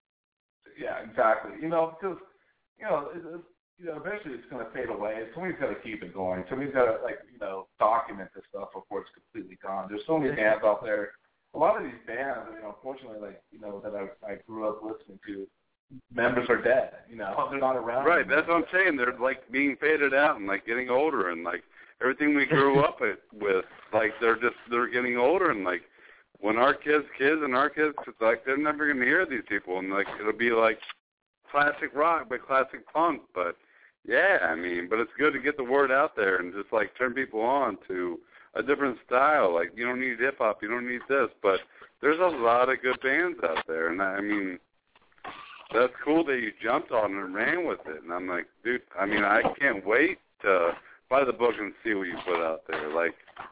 Yeah, exactly. You know, because, you know, it, it, you know, eventually it's going to fade away. Somebody's got to keep it going. Somebody's got to, like, you know, document this stuff before it's completely gone. There's so many bands out there. A lot of these bands, you know, unfortunately, like, you know, that I, I grew up listening to, members are dead, you know, they're not around. Right, anymore. that's what I'm saying. They're, like, being faded out and, like, getting older and, like, everything we grew up with, like, they're just, they're getting older and, like, when our kids, kids and our kids, it's like, they're never going to hear these people and, like, it'll be, like, classic rock, but classic punk, but, yeah, I mean, but it's good to get the word out there and just, like, turn people on to a different style. Like, you don't need hip-hop, you don't need this, but there's a lot of good bands out there, and, I mean, that's cool that you jumped on and ran with it. And I'm like, dude, I mean, I can't wait to buy the book and see what you put out there. Like,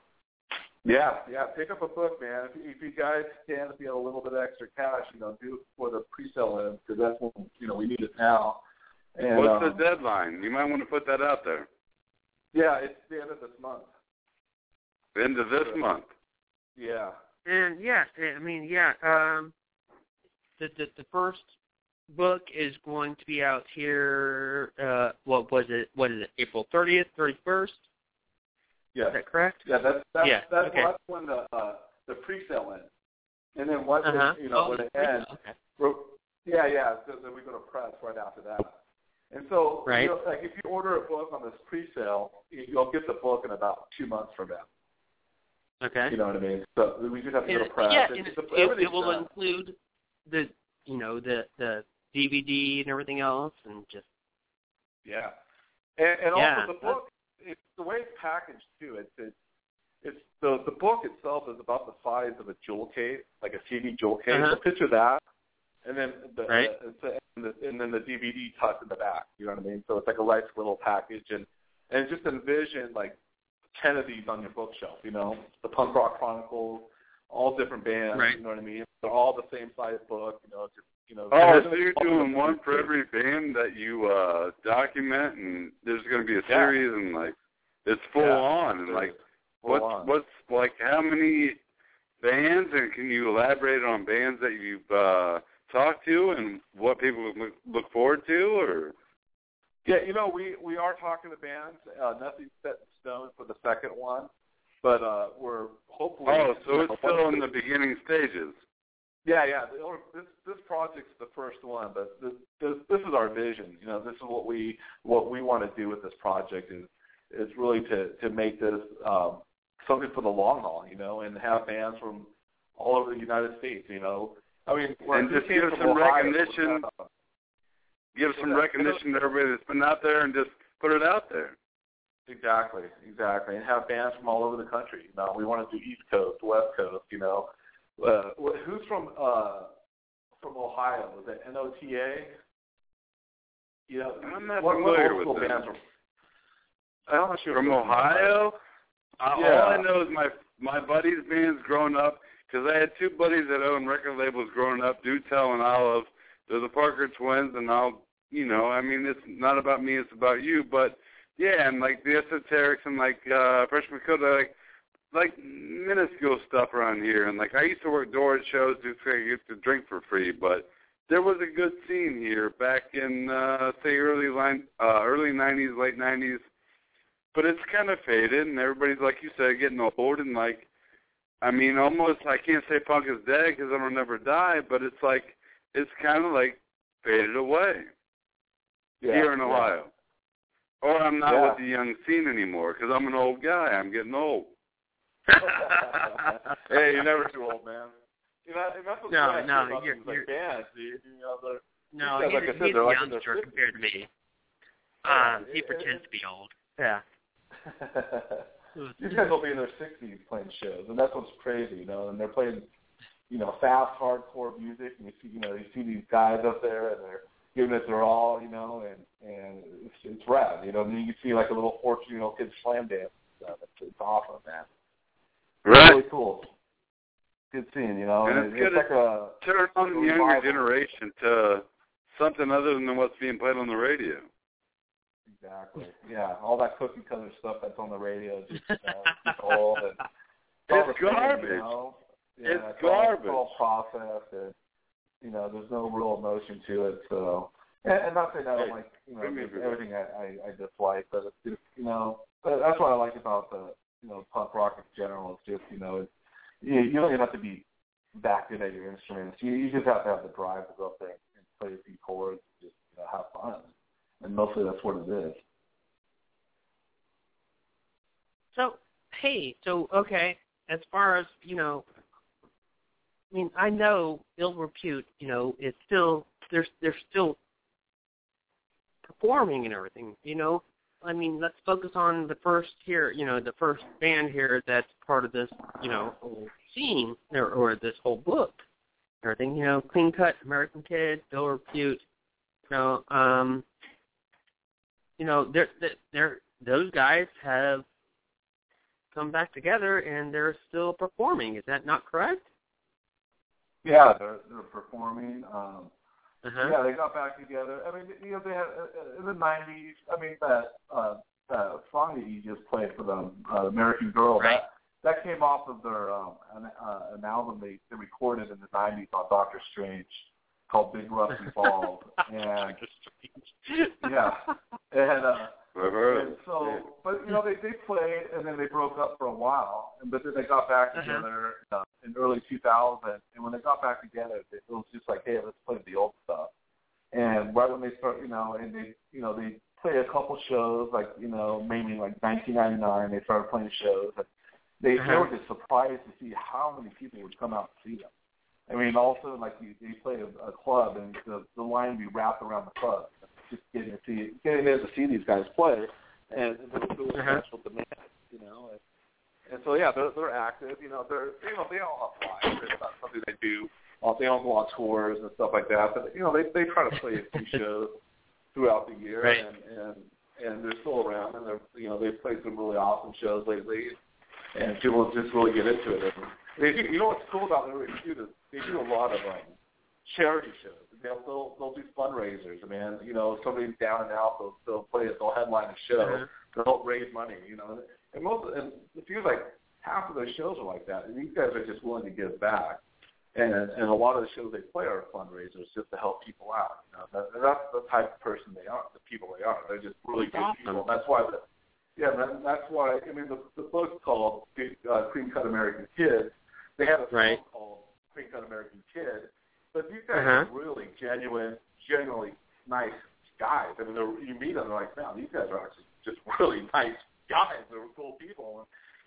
yeah, yeah, pick up a book, man. If, if you guys can, if you have a little bit of extra cash, you know, do it before the pre-sale ends, because that's when, you know, we need it now. And, what's um, the deadline? You might want to put that out there. Yeah, it's the end of this month. The end of this month. Yeah. And yeah, I mean, yeah, um, the the, the first book is going to be out here, uh, what was it, what is it, April thirtieth, thirty-first? Yeah. Is that correct? Yeah, that's, that's, yeah. that's, okay. that's when the uh, the pre-sale ends. And then once uh-huh. it, you know, oh, when it ends, okay. we're, yeah, yeah, so then we go to press right after that. And so, right. you know, like if you order a book on this pre-sale, you'll get the book in about two months from now. Okay. You know what I mean? So we just have to go to press. Yeah, and and the, it, it will done. include the, you know, the the D V D and everything else, and just yeah, and, and yeah. also the book. It's the way it's packaged too. It's it's, it's the the book itself is about the size of a jewel case, like a C D jewel case. Uh-huh. So picture that, and then the, right. the, and, the and then the D V D tucked in the back. You know what I mean? So it's like a nice little package, and and just envision like ten of these on your bookshelf. You know, the Punk Rock Chronicles, all different bands. Right. You know what I mean? They're all the same size book. You know, just you know. Oh, so you're doing one for every band that you uh, document, and there's going to be a series, yeah. and like it's full yeah, on, and like what's on. what's like how many bands, and can you elaborate on bands that you've uh, talked to, and what people look, look forward to, or? Yeah, you know, we, we are talking to bands. Uh, nothing's set in stone for the second one, but uh, we're hopefully. Oh, so you it's know, still in the beginning stages. Yeah, yeah. This this project's the first one, but this, this this is our vision. You know, this is what we what we want to do with this project is is really to to make this um, something for the long haul, you know, and have bands from all over the United States, you know. I mean, and just give some Ohio, recognition, give some yeah, recognition to everybody that's been out there and just put it out there. Exactly, exactly, and have bands from all over the country. You know, we want to do East Coast, West Coast. You know, uh, who's from uh, from Ohio? Was it N O T A? You know, I'm not what, familiar what with them. From, I'm not sure from Ohio. Uh, yeah. All I know is my my buddies' bands growing up, because I had two buddies that owned record labels growing up, Do Tell and Olive. They're the Parker twins, and I'll, you know, I mean, it's not about me, it's about you, but. Yeah, and like the Esoterics and like uh, Freshman Coda, like like minuscule stuff around here. And like I used to work door at shows to get to drink for free, but there was a good scene here back in uh, say early line, uh, early nineties, late nineties. But it's kind of faded, and everybody's like you said, getting old, and like I mean, almost I can't say punk is dead because it'll never die, but it's like it's kind of like faded away yeah, here in yeah. Ohio. Or I'm not yeah. with the young scene anymore because I'm an old guy. I'm getting old. Hey, you're never too old, man. You know, and that's what's no, nice no, about you're, these, you're like, bands. You, you know, they're, no, like he's, I said, he's they're a like youngster compared to me. Yeah, um, he it, pretends it, to be old. Yeah. These guys will be in their sixties playing shows, and that's what's crazy, you know. And they're playing, you know, fast, hardcore music, and you see, you know, you see these guys up there, and they're giving it their all, you know, and and it's, it's rad, you know. And then you can see like a little fourteen year old kid slam dance and stuff. It's, it's awesome, man. Right. It's really cool. Good scene, you know. And, and it's it, good it's like a turn on the revival. younger generation to something other than what's being played on the radio. Exactly. Yeah, all that cookie cutter stuff that's on the radio just you know, it's old. And it's, it's garbage. Thing, you know? Yeah, it's, it's garbage. All, it's all processed, and you know, there's no real emotion to it. So, and, and not saying I don't hey, like you know everything I, I, I dislike, but it's just you know that's what I like about the you know punk rock in general. It's just you know it's, you, you don't even have to be that good at your instruments. You, you just have to have the drive to go up there and play a few chords, and just you know, have fun. And mostly that's what it is. So, hey, so, okay, as far as, you know, I mean, I know Ill Repute, you know, is still, they're, they're still performing and everything, you know. I mean, let's focus on the first here, you know, the first band here that's part of this, you know, whole scene, or, or this whole book, everything, you know, Clean Cut, American Kid, Ill Repute, you know, um, you know, they're, they're, those guys have come back together and they're still performing. Is that not correct? Yeah, they're, they're performing. Um, uh-huh. Yeah, they got back together. I mean, you know, they had uh, in the nineties. I mean, that uh, that song that you just played for them, uh, "American Girl," right. that that came off of their um, an, uh, an album they, they recorded in the nineties on Doctor Strange called Big Rusty Balls. And yeah, and, uh, and so, but you know, they they played and then they broke up for a while, and but then they got back together uh-huh. uh, in early two thousand. And when they got back together, it was just like, hey, let's play the old stuff. And right when they start, you know, and they, you know, they play a couple shows, like you know, maybe like nineteen ninety-nine, they started playing shows. And they uh-huh. they were just surprised to see how many people would come out and see them. I mean, also, like, you, you play a, a club, and the, the line would be wrapped around the club, just getting to see, getting there to see these guys play, and there was a uh-huh. special demand, you know. And, and so, yeah, they're, they're active. You know, they're, you know, they all have lives. It's not something they do. They don't go on tours and stuff like that, but, you know, they, they try to play a few shows throughout the year, right. and, and, and they're still around, and they're, you know, they've played some really awesome shows lately, and people just really get into it. And they do, you know what's cool about them is they do a lot of um, charity shows. They'll, they'll they'll do fundraisers. I mean, you know, somebody's down and out, they'll they'll play it, they'll headline a show, uh-huh. they'll help raise money. You know, and most and it feels like half of those shows are like that. And these guys are just willing to give back. And and a lot of the shows they play are fundraisers just to help people out. You know, that, that's the type of person they are, the people they are. They're just really good awesome. people. That's why. The, yeah, that, that's why. I mean, the the book's called uh, Clean Cut American Kid. They have a song right. called Clean Cut American Kid, but these guys uh-huh. are really genuine, generally nice guys. I mean, you meet them, they're like, man, these guys are actually just really nice guys. They're cool people.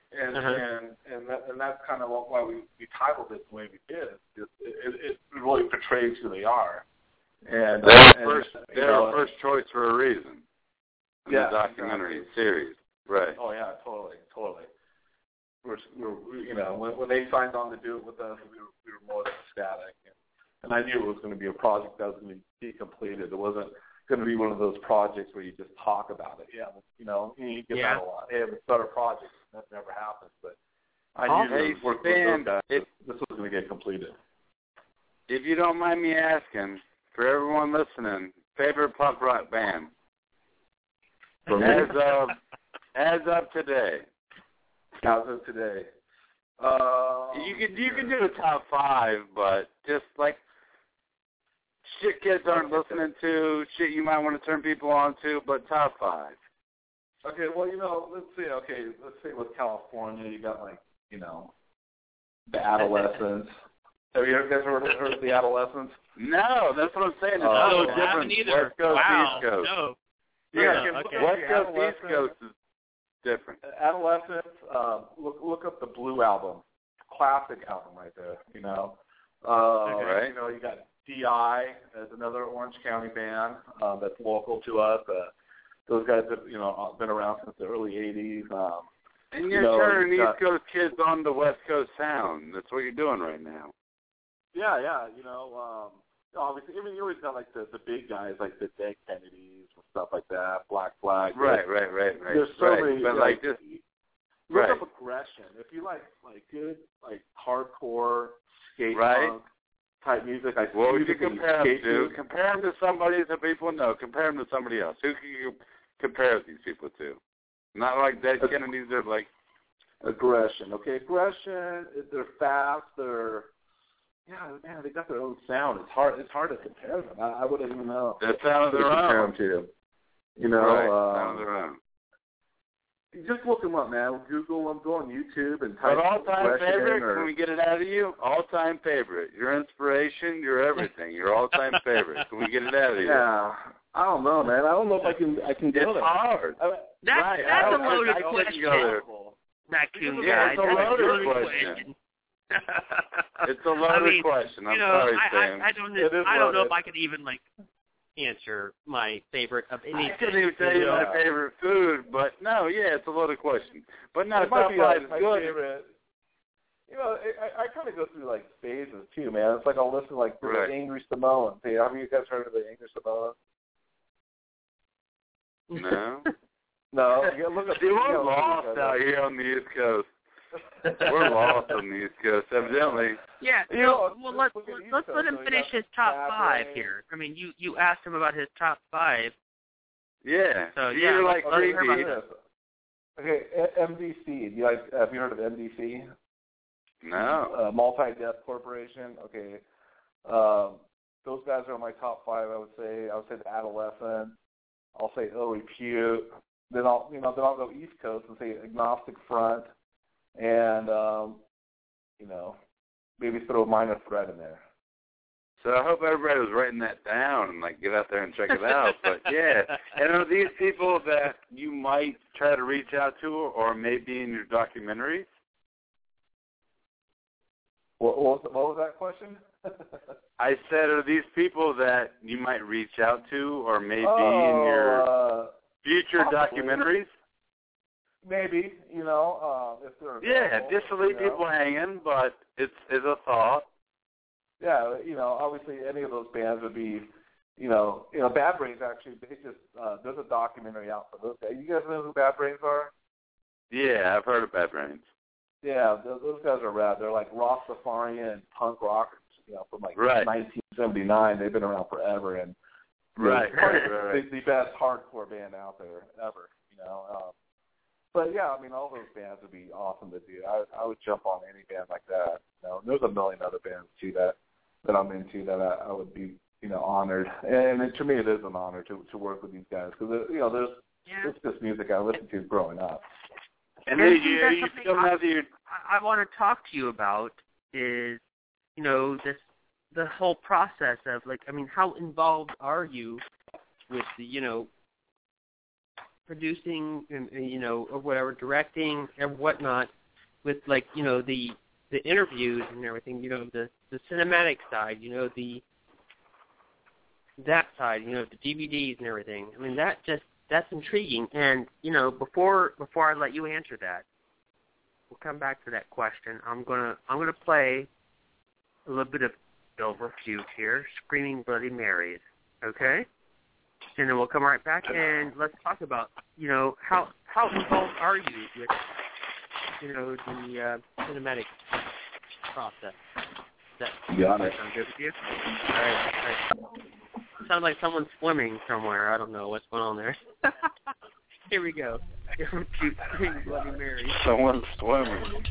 And Uh-huh. and and, that, and that's kind of why we, we titled it the way we did. It, it, it really portrays who they are. And they're uh, first, and, they're know, our first choice for a reason. In yeah, the documentary exactly. series, right? Oh yeah, totally, totally. We're, we're you know when, when they signed on to do it with us, we were, we were more than ecstatic, and, and I knew it was going to be a project that was going to be completed. It wasn't going to be one of those projects where you just talk about it. Yeah, you know, you get Yeah. that a lot. Hey, it's better projects. That never happens, but I Awesome. knew Hey, that working with Stan, those guys, if, this was going to get completed. if you don't mind me asking, for everyone listening, favorite punk rock band as of as of today. As of today, uh, You can you can do a top five, but just like shit kids aren't listening to, shit you might want to turn people on to, but top five. Okay, well, you know, let's see. Okay, let's say with California, you got like, you know, the Adolescents. Have you guys heard, heard of the Adolescents? No, that's what I'm saying. It's Oh, so no, different. either. West Coast, Wow. East Coast. No. Yeah, No, okay. okay. West Coast, East Adolescents. Coast is different. Adolescents. Uh, look, look up the Blue album. Classic album right there. You know. Uh, Okay. Right. You know, you got D I as another Orange County band uh, that's local to us. Uh, those guys have, you know, been around since the early eighties. Um, And you're you know, turning you've got- East Coast kids on to West Coast sound. That's what you're doing right now. Yeah, yeah, you know, um, obviously, I mean, you always got, like, the, the big guys, like the Dead Kennedys and stuff like that, Black Flag. Right, right, right, right. There's so right. many, But like, like just look right. up Aggression. If you like, like, good, like, hardcore, skate Right. punk type music, like, what would you music that compare them skate to? to. Compare them to somebody that people know. Compare them to somebody else. Who can you compare these people to? Not like Dead Kennedys. They're like Aggression. Okay, Aggression, they're fast, they're, yeah, man, they got their own sound. It's hard It's hard to compare them. I, I wouldn't even know. the sound of who to their compare own. them to. You know, right. um, sound of their own. just look them up, man. Google them, go on YouTube and type But all-time Aggression favorite, or, can we get it out of you? All-time favorite. Your inspiration, your everything. Your all-time favorite. Can we get it out of you? yeah. I don't know, man. I don't know if I can. I can go It's there. hard. I, That's, Right, that's I a don't- loaded I couldn't question, go there. raccoon Yeah, guy. it's a That's loaded loaded question. question. It's a loaded I mean, question. I'm you know, sorry, I, Sam. I, I don't. It is I don't know loaded. if I could even like answer my favorite of anything. I couldn't even tell you Yeah. my favorite food, but no, yeah, it's a loaded question. But no, it might top be five like is my good. favorite. You know, I, I kind of go through like phases too, man. It's like I'll listen like to Right. the Angry Samoans. Hey, have you guys heard of the Angry Samoans? No. No, you look up. See, you we're know, lost you out here on the East Coast. We're lost on the East Coast, evidently. Yeah. You know, Well, well let's look at let's, East let's Coast, let him so you finish got his top Bad five Brains. here. I mean, you you asked him about his top five. Yeah. So, See, yeah, you're like let's three hear about deep. Yes. Okay, A- M D C. Do you like? Have you heard of M D C? No. Uh, Multi-Death Corporation. Okay, um, those guys are my top five. I would say. I would say the Adolescent. I'll say Ill Repute. Then I'll you know then I'll go East Coast and say Agnostic Front, and um, you know maybe throw Minor Threat in there. So I hope everybody was writing that down and like get out there and check it out. But yeah, and are these people that you might try to reach out to, or maybe in your documentaries? What, what, was, what was that question? I said, are these people that you might reach out to, or maybe oh, in your uh, future possibly. documentaries? Maybe you know uh, if they're Yeah, available, just to leave you know. people hanging, but it's it's a thought. Yeah, you know, obviously any of those bands would be, you know, you know, Bad Brains actually, they just, uh, there's a documentary out for those guys. You guys know who Bad Brains are? Yeah, I've heard of Bad Brains. Yeah, those, those guys are rad. They're like Rastafarian punk rockers, you know, from like Right. nineteen seventy-nine. They've been around forever, and you know, Right, probably right, right, right. The, the best hardcore band out there ever, you know. Um, but yeah, I mean, all those bands would be awesome to do. I, I would jump on any band like that. You know, there's a million other bands too that. that I'm into that I, I would be, you know, honored. And it, to me, it is an honor to to work with these guys because, you know, there's Yeah. it's just music I listened to growing up. And And then see, you, that's you something still I- have your I, I want to talk to you about is, you know, this the whole process of like, I mean, how involved are you with the, you know, producing and, and you know, or whatever, directing and whatnot with like you know the the interviews and everything, you know the the cinematic side, you know the that side, you know the D V Ds and everything. I mean that just that's intriguing. And you know before before I let you answer that, we'll come back to that question. I'm gonna I'm gonna play a little bit of Silver Puke here, Screaming Bloody Marys. Okay. And then we'll come right back and let's talk about, you know, how how involved are you with, you know, the uh, cinematic process? That Got it. sound good with you? All right, all right. Sounds like someone's swimming somewhere. I don't know what's going on there. Here we go. Screaming Bloody Mary. Someone's swimming.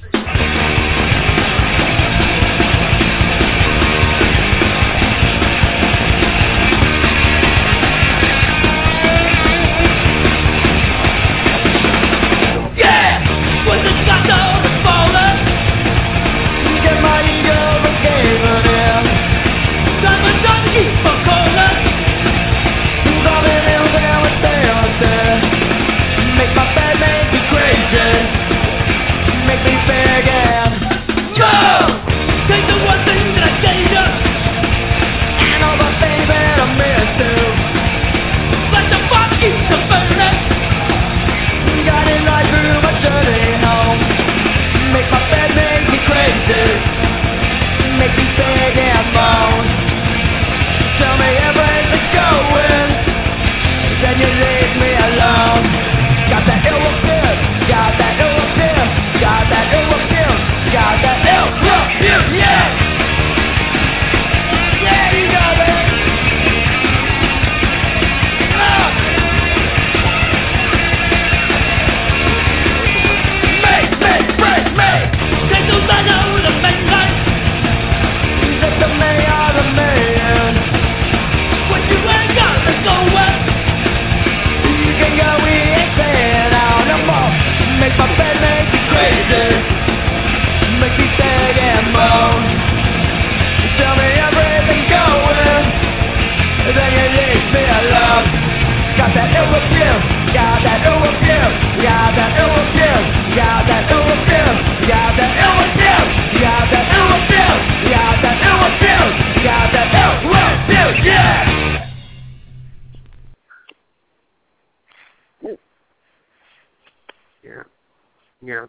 Yeah.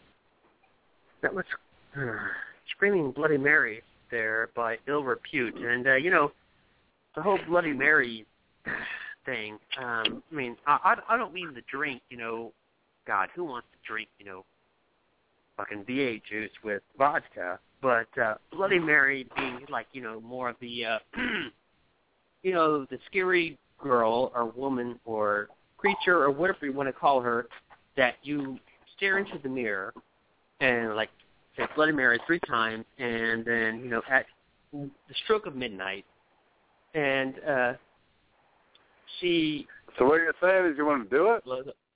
That was uh, Screaming Bloody Mary there by Ill Repute. And, uh, you know, the whole Bloody Mary thing, um, I mean, I, I don't mean the drink, you know, God, who wants to drink, you know, fucking V eight juice with vodka? But uh, Bloody Mary being, like, you know, more of the, uh, you know, the scary girl or woman or creature or whatever you want to call her that you stare into the mirror and, like, say Bloody Mary three times, and then, you know, at the stroke of midnight, and uh, she... So what you're saying is you want to do it?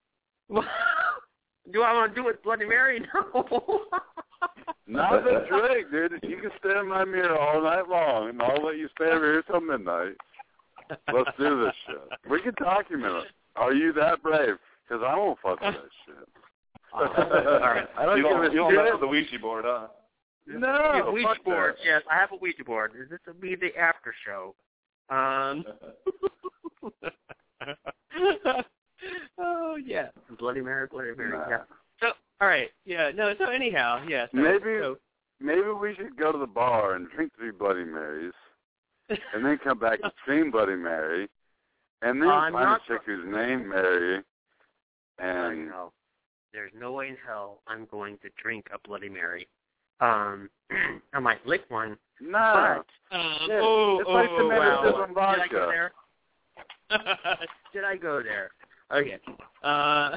Do I want to do it, Bloody Mary? No. Not the drink, dude. You can stare in my mirror all night long, and I'll let you stay over here till midnight. Let's do this shit. We can document it. Are you that brave? Because I won't fuck with that shit. All right. I don't you give don't, a you don't shit. mess with the Ouija board, huh? No, Yeah, Ouija fuck board. that. Yes, I have a Ouija board. This will be the after show. Um. Oh yeah, Bloody Mary, Bloody Mary. Nah. Yeah. So, all right. Yeah. No. So anyhow, yeah. So, Maybe, so. maybe we should go to the bar and drink three Bloody Marys, and then come back and scream Bloody Mary, and then I'm find a not chick who's named Mary, I and know. There's no way in hell I'm going to drink a Bloody Mary. Um, I might lick one, no. but um, Yeah, oh, it's oh, like tomato wow. dip on vodka. Did I go there? Did I go there? Okay. Uh,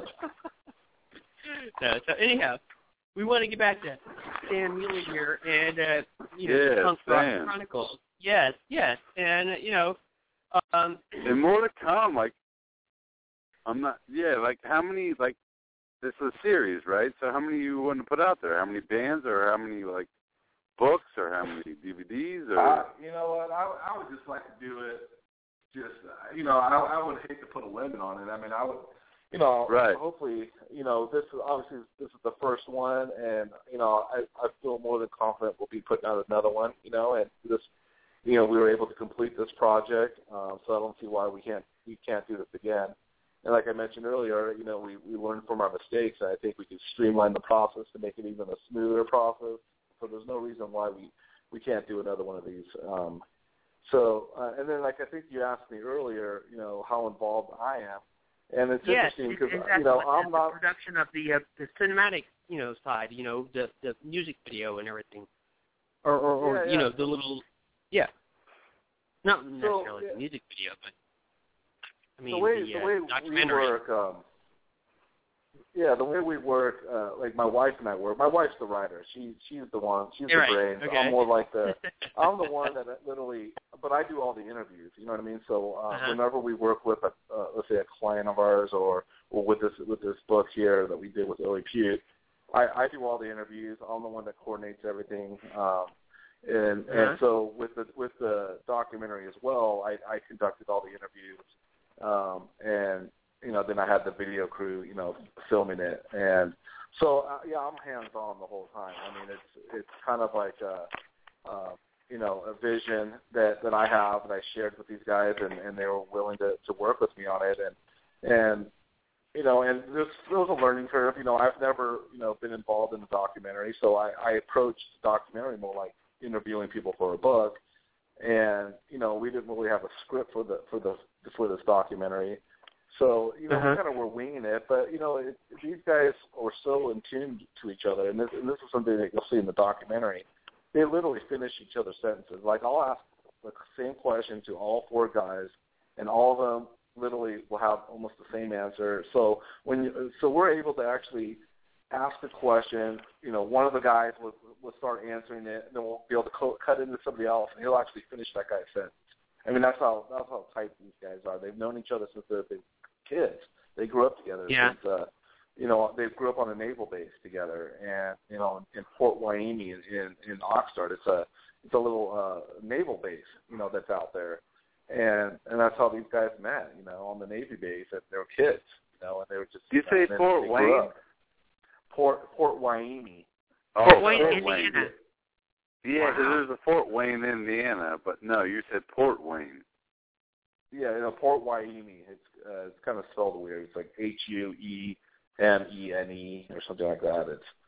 no, so anyhow, we want to get back to Stan Muley here and uh, you know, Yes, Punk Rock Stan. Chronicles. Yes, yes, and uh, you know, um, And more to come. Like, I'm not. Yeah, like how many? Like, this is a series, right? So how many you want to put out there? How many bands, or how many like books, or how many D V Ds, or? Uh, you know what? I, I would just like to do it. Just uh, you know, I, I would hate to put a limit on it. I mean, I would, you know, right. hopefully, you know, this is obviously this is the first one, and you know, I, I feel more than confident we'll be putting out another one, you know, and this, you know, we were able to complete this project, um, so I don't see why we can't we can't do this again. And like I mentioned earlier, you know, we, we learned from our mistakes, and I think we can streamline the process to make it even a smoother process. So there's no reason why we, we can't do another one of these. Um, so, uh, and then like I think you asked me earlier, you know, how involved I am. And it's yes, interesting because, exactly. you know, the, I'm the not... production of the, uh, the cinematic, you know, side, you know, the, the music video and everything. Or, or, or yeah, you yeah. know, the little, yeah. Not necessarily so, yeah. the music video, but, I mean, the way, the, the uh, way documentary. we work, um, yeah, the way we work, uh, like my wife and I work. My wife's the writer. She she's the one. She's You're the right. brains. Okay. I'm more like the. I'm the one that literally, but I do all the interviews. You know what I mean? So uh, Uh-huh. whenever we work with a, uh, let's say a client of ours, or or with this with this book here that we did with Illy Pute, I, I do all the interviews. I'm the one that coordinates everything. Um, and Uh-huh. and so with the with the documentary as well, I, I conducted all the interviews. Um, and, you know, then I had the video crew, you know, filming it. And so, uh, yeah, I'm hands-on the whole time. I mean, it's it's kind of like, a, uh, you know, a vision that, that I have that I shared with these guys, and, and they were willing to, to work with me on it. And, and you know, and this was a learning curve. You know, I've never, you know, been involved in a documentary, so I, I approached the documentary more like interviewing people for a book. And you know, we didn't really have a script for the for the for this documentary, so you know, uh-huh. we kind of were winging it. But you know, it, these guys were so in tune to each other, and this and this is something that you'll see in the documentary. They literally finish each other's sentences. Like I'll ask the same question to all four guys, and all of them literally will have almost the same answer. So when you, so we're able to actually ask a question, you know, one of the guys will, will start answering it, and then we'll be able to co- cut into somebody else, and he'll actually finish that guy's sentence. I mean, that's how that's how tight these guys are. They've known each other since they're big kids. They grew up together. Yeah. Since, uh, you know, they grew up on a naval base together, and you know, in Port Hueneme in, in, in Oxnard, it's a it's a little uh, naval base, you know, that's out there, and and that's how these guys met, you know, on the Navy base. And they were kids, you know, and they were just. You say uh, Fort Wayne? Port Port Hueneme. Oh, Fort Wayne, Fort Indiana. Wayne. Yeah, 'cause Wow. there's a Fort Wayne, Indiana, but no, you said Port Wayne. Yeah, you know, Port Hueneme. It's uh, it's kind of spelled weird. It's like H U E M E N E or something like that.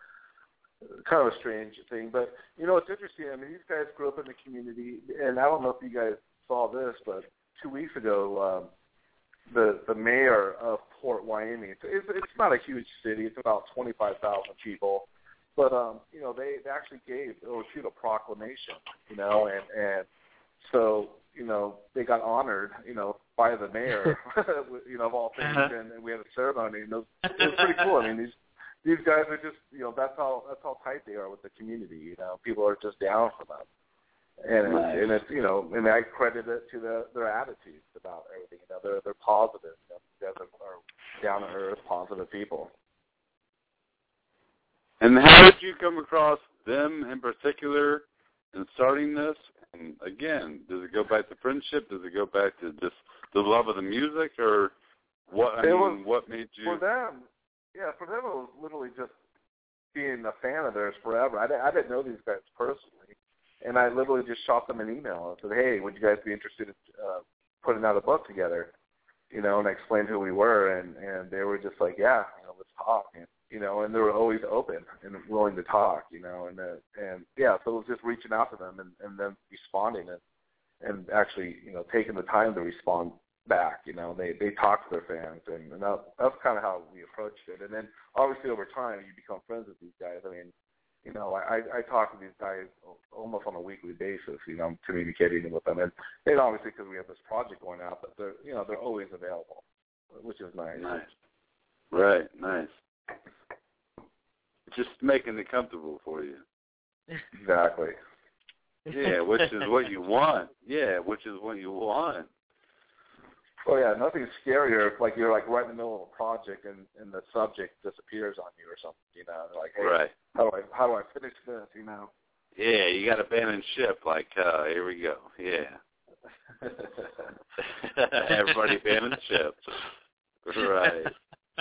It's kind of a strange thing, but you know, it's interesting. I mean, these guys grew up in the community, and I don't know if you guys saw this, but two weeks ago, um, the the mayor of Port Hueneme. It's, it's it's not a huge city. It's about twenty-five thousand people, but um, you know, they, they actually gave Illy Pute a proclamation, you know, and and so you know they got honored, you know, by the mayor, you know, of all things, Uh-huh. and, and we had a ceremony, and it was, it was pretty cool. I mean, these these guys are just, you know, that's how that's how tight they are with the community. You know, people are just down for them. And Nice. it's, and it's, you know, and I credit it to the, their attitudes about everything. You know, they're they're positive. You know, these guys are, are down to earth, positive people. And how did you come across them in particular in starting this? And again, does it go back to friendship? Does it go back to just the love of the music, or what? I It mean, was, what made you? For them, yeah, for them it was literally just being a fan of theirs forever. I, I didn't know these guys personally, and I literally just shot them an email and said, "Hey, would you guys be interested in uh, putting out a book together?" You know, and I explained who we were, and and they were just like, "Yeah, you know, let's talk." And, you know, and they were always open and willing to talk. You know, and uh, and yeah, so it was just reaching out to them and, and them responding and and actually, you know, taking the time to respond back. You know, they they talk to their fans, and, and that, that's kind of how we approached it. And then obviously over time, you become friends with these guys. I mean, you know, I, I talk to these guys almost on a weekly basis. You know, I'm communicating with them, and, and obviously because we have this project going out, but they're, you know, they're always available, which is nice. Nice. Right. Nice. Just making it comfortable for you. Exactly. Yeah, which is what you want. Yeah, which is what you want. Oh yeah, nothing scarier if like you're like right in the middle of a project and, and the subject disappears on you or something. You know, like, hey, right. how do I how do I finish this? You know. Yeah, you got to abandon ship. Like, uh, here we go. Yeah. Everybody abandon ship. Right.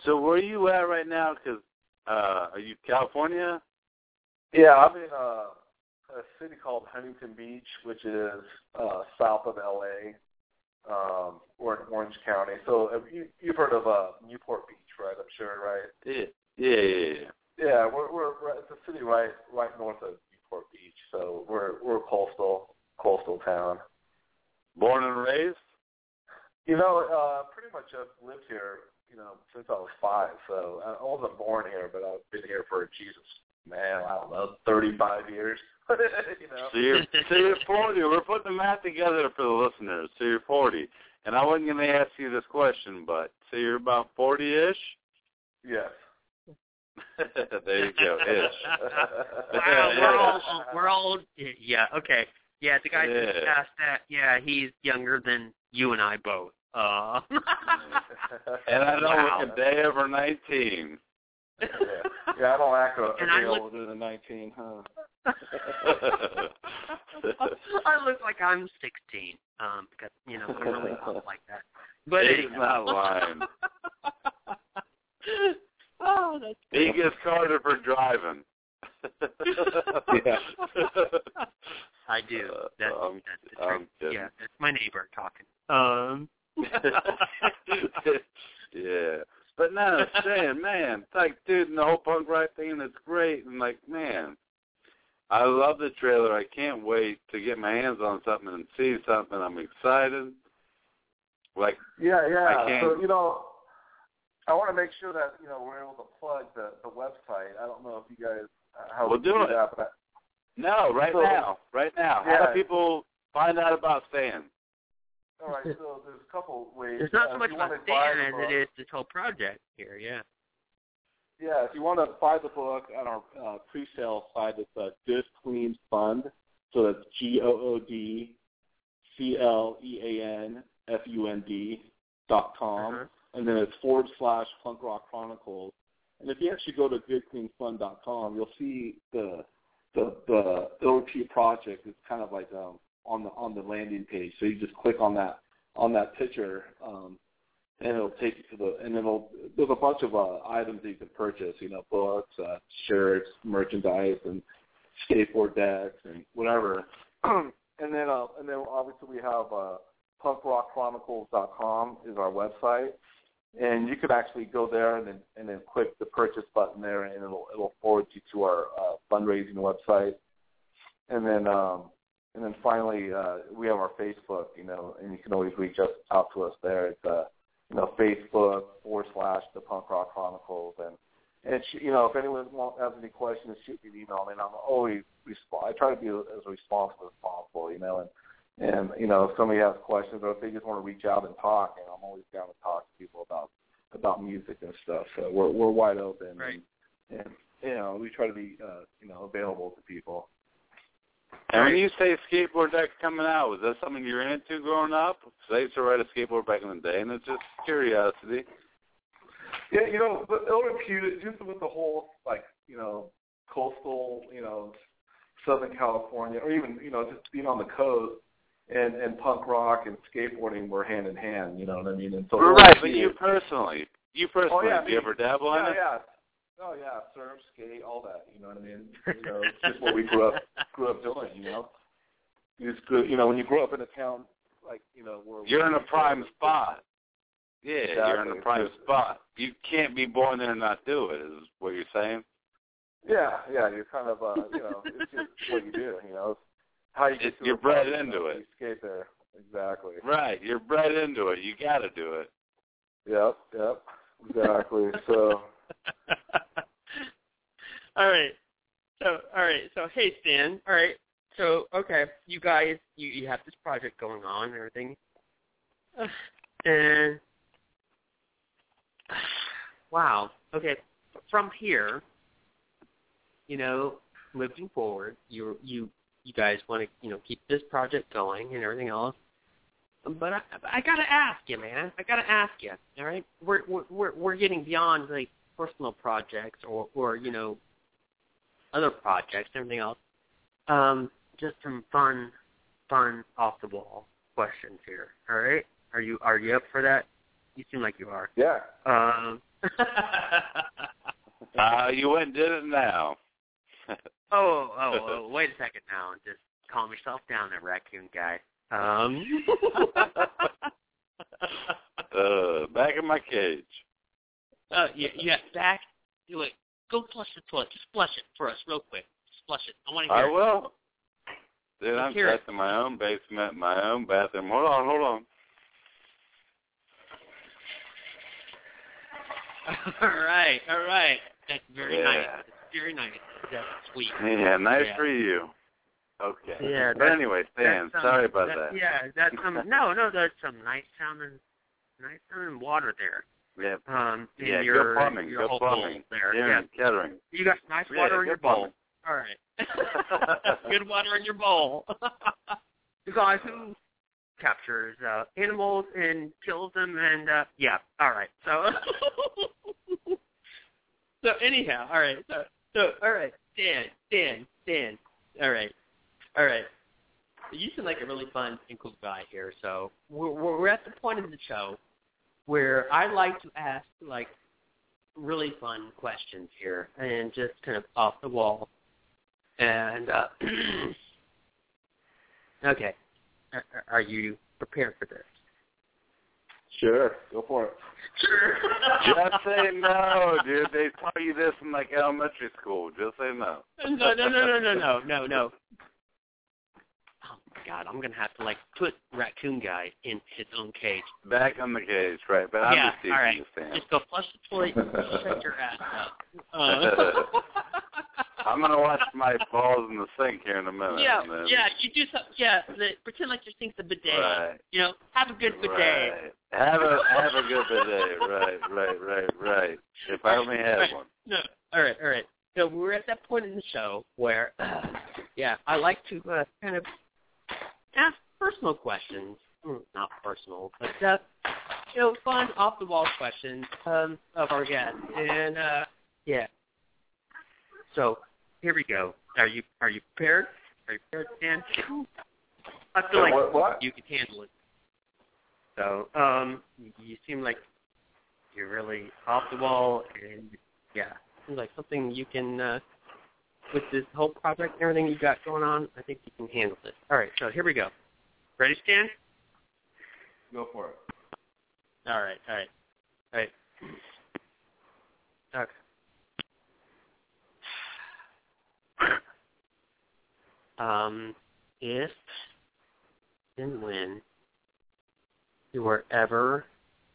So where are you at right now? Because uh, are you California? Yeah, I'm in uh, a city called Huntington Beach, which is uh, south of L A. Um, we're in Orange County. So have you, you've heard of uh, Newport Beach, right? I'm sure, right? Yeah, yeah, yeah. yeah. Yeah, we're we're right, it's a city right right north of Newport Beach. So we're we're a coastal coastal town. Born and raised? You know, uh, pretty much I've lived here, you know, since I was five. So I wasn't born here, but I've been here for Jesus, man, I don't know, thirty-five years. you know. So you're so you're forty. We're putting the math together for the listeners. So you're forty, and I wasn't going to ask you this question, but so you're about forty-ish. Yes. There you go. Ish. Wow, we're all, we're all, yeah, okay. Yeah, the guy Yeah. just asked that, yeah, he's younger than you and I both. Uh. And I don't Wow. look a day over nineteen. yeah. yeah, I don't act a, And a I day look- older than nineteen, huh? I look like I'm sixteen, um, because, you know, I'm really not like that. But He's anyhow. not lying. Oh, that's He good. gets carded for driving. Yeah. I do. That's, Um, that's the I'm truth. kidding. Yeah, that's my neighbor talking. Um. Yeah. But no, saying, man, it's like, dude, and the whole punk rock thing, it's great. And, like, man, I love the trailer. I can't wait to get my hands on something and see something. I'm excited. Like, Yeah, yeah. I can't- So, you know, I want to make sure that, you know, we're able to plug the, the website. I don't know if you guys, uh, how We'll we do it. that, but no, right So- now, right now. How Yeah. do people find out about Stan? all right, so there's a couple ways. There's not Uh, so if much you about wanna buy Stan the as book- it is this whole project here, yeah. Yeah, if you want to buy the book on our uh, pre-sale site, it's uh, Good Clean Fund. So that's G O O D C L E A N F U N D dot com. Uh-huh. And then it's forward slash Punk Rock Chronicles. And if you actually go to good clean fund dot com, you'll see the the the Ill Repute project. It's kind of like um, on the on the landing page. So you just click on that on that picture, um, and it'll take you to the and it'll there's a bunch of uh, items that you can purchase. You know, books, uh, shirts, merchandise, and skateboard decks and whatever. and then uh, and then obviously we have uh, punk rock chronicles dot com is our website. And you could actually go there and then and then click the purchase button there, and it'll it'll forward you to our uh, fundraising website. And then um, and then finally uh, we have our Facebook, you know, and you can always reach us out to us there. It's uh, you know Facebook forward slash the Punk Rock Chronicles, and and sh- you know if anyone wants, has any questions, shoot me an email. I mean, I'm always resp- I try to be as responsible as possible, you know, and. And, you know, if somebody has questions or if they just want to reach out and talk, and I'm always down to talk to people about about music and stuff. So we're we're wide open. Right. And, and you know, we try to be, uh, you know, available to people. And when you say skateboard deck's coming out, was that something you were into growing up? Because I used to ride a skateboard back in the day, and it's just curiosity. Yeah, you know, the Ill Repute, just with the whole, like, you know, coastal, you know, Southern California, or even, you know, just being on the coast, and, and punk rock and skateboarding were hand in hand, you know what I mean? And so Right, but you personally, you personally, Oh, yeah, do you me- ever dabble in yeah, it? yeah. Oh yeah, surf, skate, all that. You know what I mean? You know, it's just what we grew up grew up doing. You know, you just grew, you know, when you grow up in a town like you know where You're in a we- prime spot. Yeah, you're in a Exactly. prime spot. You can't be born there and not do it, is what you're saying? Yeah, yeah. You're kind of, uh, you know, it's just what you do. You know, it's how you get It- to you're the party, bred you know, into it. You skate there, exactly. Right, you're bred into it. You got to do it. Yep, yep, exactly. So. All right. So, all right. So, hey, Stan. All right. So, okay, you guys, you, you have this project going on and everything. Uh, and, wow. Okay. From here, you know, moving forward, you you you guys want to, you know, keep this project going and everything else. But I, I gotta ask you, man. I gotta ask you. All right, we're we're we're getting beyond like personal projects or or you know other projects and everything else. Um, just some fun, fun off the wall questions here. All right, are you are you up for that? You seem like you are. Yeah. Um, Uh, you went and did it now. oh, oh, oh, wait a second now. Just calm yourself down there, raccoon guy. Um. uh, back in my cage. Uh, yeah, yeah, back. Do it. Go flush the toilet. Just flush it for us real quick. Just flush it. I want to hear I it. will. Dude, Let's I'm hear it. trapped in my own basement, my own bathroom. Hold on, hold on. All right, all right. That's very Yeah. nice. That's very nice. That's sweet. Yeah, nice Yeah. for you. Okay. Yeah, But that's- anyway, Stan, That's some- sorry about that, that. Yeah, that's some. No, no, that's some nice sounding, nice sounding water there. Yeah. Um, in Yeah, your, good plumbing, your good whole plumbing. bowl there. Yeah, Yeah, Kettering. you got nice Yeah, water in good your bowl. plumbing. All right. Good water in your bowl. The guy who captures uh, animals and kills them, and uh, yeah. All right. So, so anyhow, all right. So, so all right. Dan, Dan, Dan. All right, all right. You seem like a really fun and cool guy here. So we're we're at the point of the show where I like to ask like really fun questions here and just kind of off the wall. And uh, okay, are, are you prepared for this? Sure, go for it. Sure. Just say no, dude. They taught you this in like elementary school. Just say no. No, no, no, no, no, no, no, no. Oh my God, I'm gonna have to like put Raccoon Guy in his own cage. Back on the cage, right? But I'm yeah, just teaching all right. you, Stan. Just go flush the toilet, shut your ass up. Uh, I'm gonna wash my balls in the sink here in a minute. yeah, and then, yeah. You do something. Yeah, the, pretend like your sink's a bidet. Right. You know, have a good bidet. Right. Have a have a good bidet. Right, right, right, right. If I only had right. one. No, all right, all right. So we're at that point in the show where, uh, yeah, I like to uh, kind of ask personal questions. Mm, not personal, but uh, you know, fun off the wall questions um, of our guests, and uh, yeah. So here we go. Are you are you prepared? Are you prepared, Dan? I feel like What- what? you can handle it. So um, you, you seem like you're really off the wall, and yeah, seems like something you can uh, with this whole project and everything you got going on. I think you can handle it. All right, so here we go. Ready, Stan? Go for it. All right, all right, all right. Okay. Um, if and when you were ever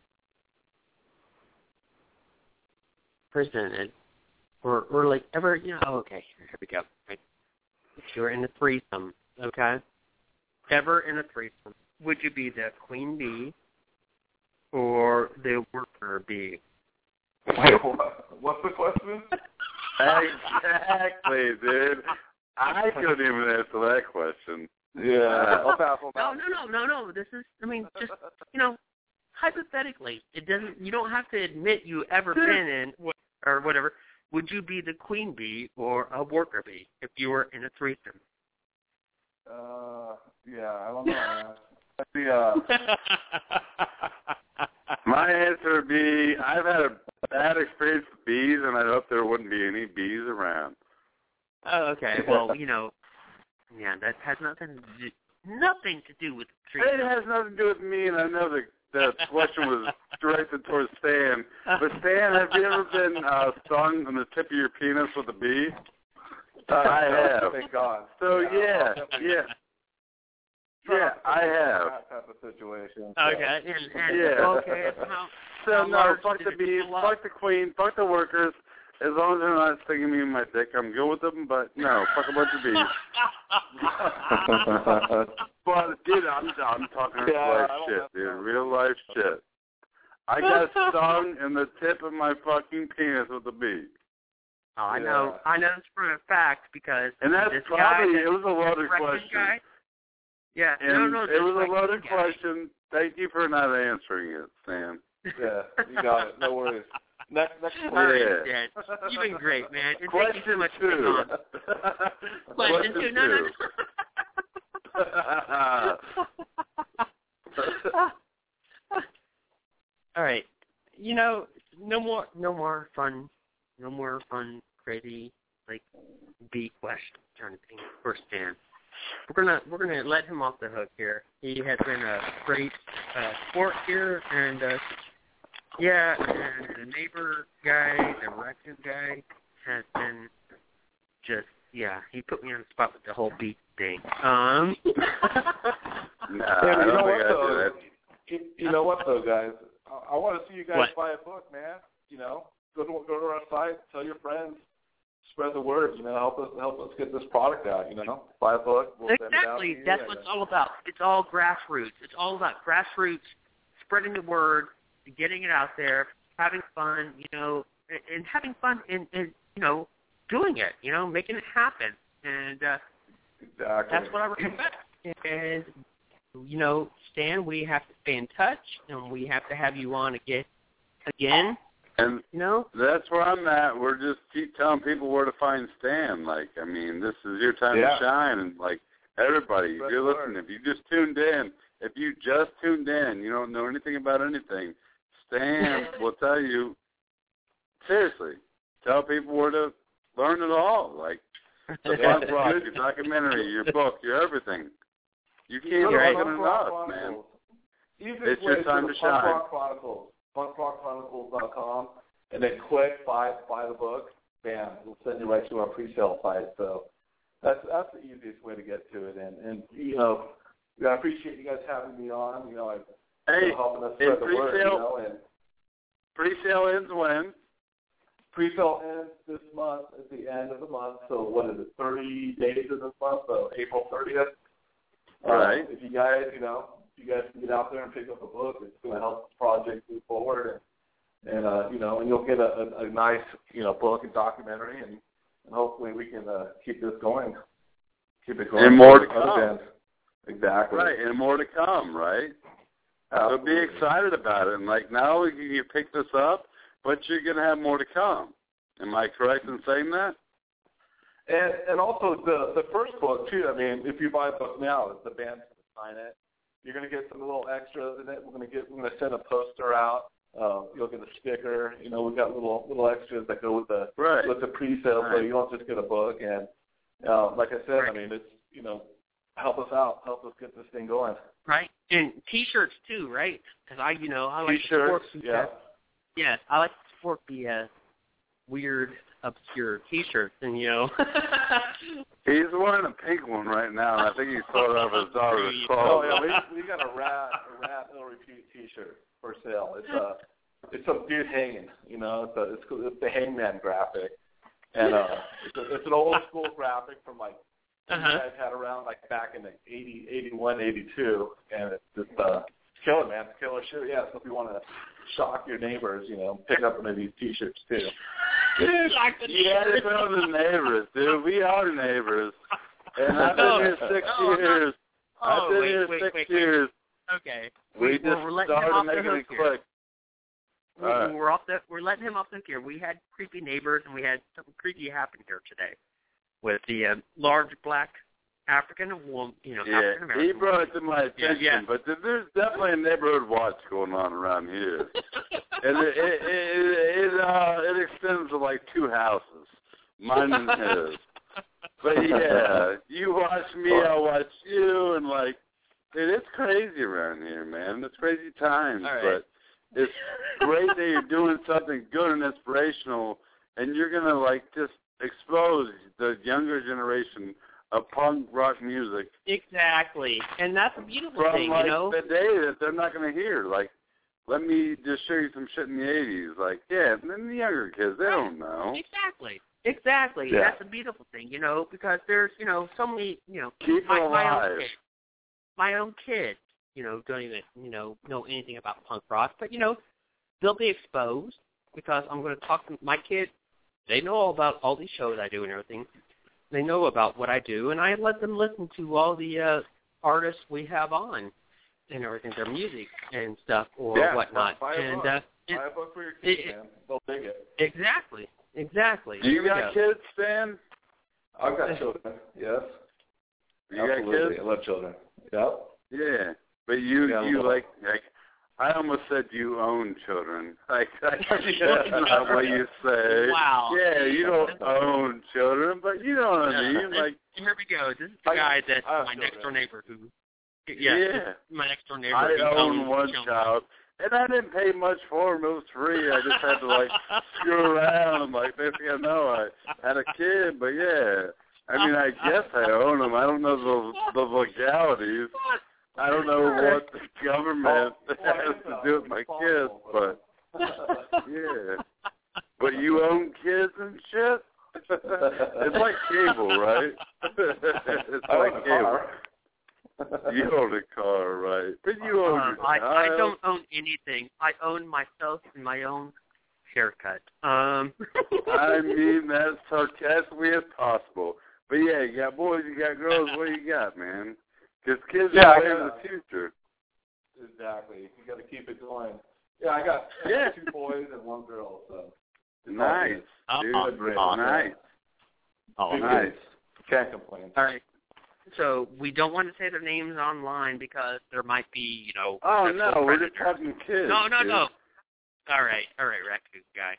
presented, or, or like ever, you know, oh, okay, here we go. Right. If you were in a threesome, okay, ever in a threesome, would you be the queen bee or the worker bee? Wait, what? What's the question? Exactly, dude. I couldn't even answer that question. Yeah, I'll pass on No, that. no, no, no, no. This is, I mean, just, you know, hypothetically, it doesn't, you don't have to admit you ever been in, or whatever. Would you be the queen bee or a worker bee if you were in a threesome? Uh, yeah, I don't know, man. The, uh, My answer would be, I've had a bad experience with bees, and I hope there wouldn't be any bees around. Oh, okay. Well, you know, yeah, that has nothing to do, nothing to do with threesome. It has nothing to do with me, and I know the, the question was directed towards Stan. But Stan, have you ever been uh, stung on the tip of your penis with a bee? uh, I have. Thank God. So, yeah, yeah. Yeah, I have. That type of situation. so. Okay, and, and Yeah. okay, and how, So, how no, large fuck did the it bees, fill up? fuck the queen, fuck the workers. As long as they're not stinging me in my dick, I'm good with them. But, no, fuck a bunch of bees. But, dude, I'm, I'm talking real Yeah, life I don't shit, have dude. to- Real life shit. I got stung in the tip of my fucking penis with a bee. Oh, I know, I know this for a fact because And that's this probably, guy, it was a loaded Raccoon question. guy, yeah, And no, no, it this was a Raccoon loaded guy. question. Thank you for not answering it, Sam. Yeah, you got it. No worries. Next, next All right, Yeah. Dan. You've been great, man. And thank you Question so much for being two. on. Question two. No, no, no. All right. You know, no more, no more fun, no more fun, crazy, like B question kind of thing for Stan. We're gonna we're gonna let him off the hook here. He has been a great uh, sport here, and uh, yeah, and the neighbor guy, the raccoon guy, has been just yeah. He put me on the spot with the whole beat thing. Um, nah, yeah, I you know don't what think I though? do that. You, you know what though, guys? I, I want to see you guys What? buy a book, man. You know, go to go to our site, tell your friends. Spread the word, you know, help us help us get this product out, you know. Buy a book, we'll send it out to exactly. you. That's what it's all about. It's all grassroots. It's all about grassroots, spreading the word, getting it out there, having fun, you know, and, and having fun in, in, you know, doing it, you know, making it happen. And uh, Exactly. that's what I recommend. And, you know, Stan, we have to stay in touch, and we have to have you on again, again. And You know? that's where I'm at. We're just keep telling people where to find Stan. Like, I mean, this is your time Yeah. to shine. And, like, everybody, Spread if you're the word. listening, if you just tuned in, if you just tuned in, you don't know anything about anything, Stan will tell you, seriously, tell people where to learn it all. Like, the punk rock, your documentary, your book, your everything. You can't Right. get enough, man. Easiest It's way your time to to the Punk shine. Rock Chronicles, punk rock chronicles dot com, and then click buy buy the book. Bam, we'll send you right to our pre-sale site. So that's that's the easiest way to get to it. And and you know, I appreciate you guys having me on. You know, Hey, and helping us spread and the word. You pre-sale, know, and pre-sale ends when? pre-sale ends this month at the end of the month. So what is it? thirty days of this month, so April thirtieth. Right. Uh, if you guys, you know, if you guys can get out there and pick up a book, it's going to help the project move forward, and, and uh, you know, and you'll get a, a, a nice, you know, book and documentary, and, and hopefully we can uh, keep this going, keep it going. And more for to other come. bands. Exactly. Right, and more to come, right? Absolutely. So be excited about it. And, like, not only can you pick this up, but you're going to have more to come. Am I correct in saying that? And and also the the first book too. I mean, if you buy a book now, the band's going to sign it. You're going to get some little extras in it. We're going to get we're going to send a poster out. Uh, you'll get a sticker. You know, we've got little little extras that go with the Right. with the pre-sale, so Right. you don't just get a book. And uh, like I said, Right. I mean, it's you know, help us out, help us get this thing going. Right? And T-shirts, too, right? Because I, you know, I like to T-shirts, support yeah. Yes, I like to support the uh, weird, obscure T-shirts, and you know. He's wearing a pink one right now, and I think he's sold out of his daughter's Oh clothes. yeah, we we got a rat a rat no repeat T-shirt for sale. It's uh it's some dude hanging, you know. It's a, it's, it's the Hangman graphic, and uh, it's a, it's an old school graphic from like Uh-huh. you guys had around like back in the eighty, eighty-one, eighty-two, and it's just uh, it's killer, man. It's killer shit. Yeah, so if you want to shock your neighbors, you know, pick up one of these T-shirts too. like the Yeah, they know the neighbors, dude. We are neighbors. And I've been here six Oh, years. I've Oh, been wait, here wait, six wait, wait. years. Okay. We We're- just we're letting him started off the making it hook here. click. We're, All right. we're off the, we're letting him off the hook here. We had creepy neighbors, and we had something creepy happen here today with the uh, large black African woman, you know, Yeah, African American. he brought it to my attention, yeah. but th- there's definitely a neighborhood watch going on around here, and it it it, it, uh, it extends to like two houses, mine and his. But yeah, you watch me, I watch you, and like, dude, it's crazy around here, man. It's crazy times, All right. but it's great that you're doing something good and inspirational, and you're gonna like just expose the younger generation of punk rock music. Exactly, and that's a beautiful From thing, like you know. the day that they're not going to hear. Like, let me just show you some shit in the eighties. Like, yeah, and then the younger kids, they don't know. Exactly, exactly. Yeah. That's a beautiful thing, you know, because there's, you know, so many, you know, Keep my, it my own alive. kids, my own kids, you know, don't even, you know, know anything about punk rock, but you know, they'll be exposed because I'm going to talk to my kids. They know all about all these shows I do and everything. They know about what I do, and I let them listen to all the uh, artists we have on and everything, their music and stuff or Yeah, whatnot. buy a and book. uh, it, Buy a book for your kids, it- man. They'll dig it. exactly, exactly. Do you Here we got go. kids, Stan? I've got children. Yes. You got Absolutely. kids? I love children. Yep. Yeah, but you Yeah, you well- like like I almost said you own children. Like, that's not what you say. Wow. Yeah, you don't own children, but you know what I mean. Like, here we go. This is the guy that's I my next door that. neighbor who. Yeah, yeah. my next door neighbor. I who own owns one children. child, and I didn't pay much for him. It was free. I just had to, like, screw around. I'm like, next thing I know, I had a kid, but yeah. I mean, I guess I own them. I don't know the, the legalities. I don't know what the government has to do with my kids, but yeah. But you own kids and shit? It's like cable, right? It's I like own a cable. car. You own a car, right? But you own Um, your I, I child. don't own anything. I own myself and my own haircut. Um. I mean, that's sarcastically as possible. But yeah, you got boys, you got girls. What do you got, man? Because kids Yeah, are I way got- of the future. Exactly. You got to keep it going. Yeah, I got Yeah. two boys and one girl, so. it's all Nice, Oh, dude. great. Nice. Oh, good. Nice. Can't complain. all right. So we don't want to say their names online because there might be, you know. Oh sexual no, we're just predators. talking kids. No, no, dude. no. All right, all right, raccoon guy.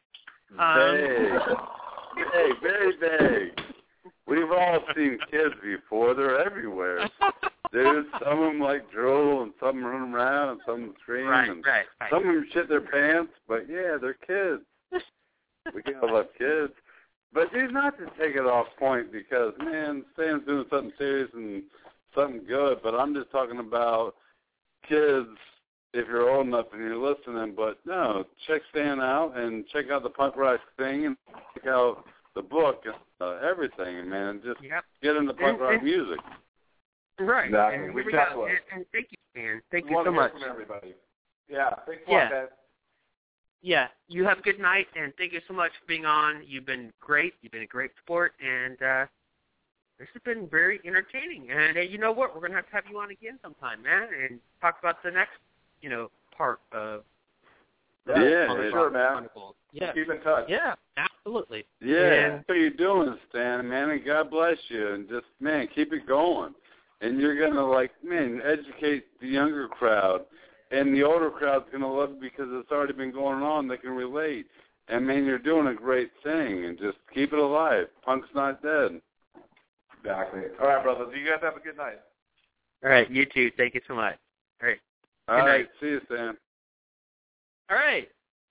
Um, Vague. Hey, very vague. We've all seen kids before. They're everywhere. Dude, some of them like drool and some run around and some scream right, and right, right. some of them shit their pants. But yeah, they're kids. We gotta love kids. But dude, not to take it off point because man, Stan's doing something serious and something good. But I'm just talking about kids. If you're old enough and you're listening, but no, check Stan out and check out the punk rock thing and check out the book, uh, everything, man. Just Yep. get into punk rock music. Right. Exactly. And here We we got go. one. And, and thank you, Stan. Thank We you want so to hear much. from everybody. Yeah, thanks a Yeah. lot, guys. Yeah, you have a good night, and thank you so much for being on. You've been great. You've been a great sport, and uh, this has been very entertaining. And uh, you know what? We're going to have to have you on again sometime, man, and talk about the next, you know, part of Yeah, Yeah, Punk yeah. sure, Rock man. Chronicles. Yeah, Keep in touch. yeah, absolutely. Yeah, And- how you doing, Stan, man? And God bless you. And just, man, keep it going. And you're going to, like, man, educate the younger crowd. And the older crowd's going to love it because it's already been going on. They can relate. And, man, you're doing a great thing. And just keep it alive. Punk's not dead. Exactly. All right, brothers. You guys have a good night. All right, you too. Thank you so much. All right. All Good right. night. See you, Stan. All right.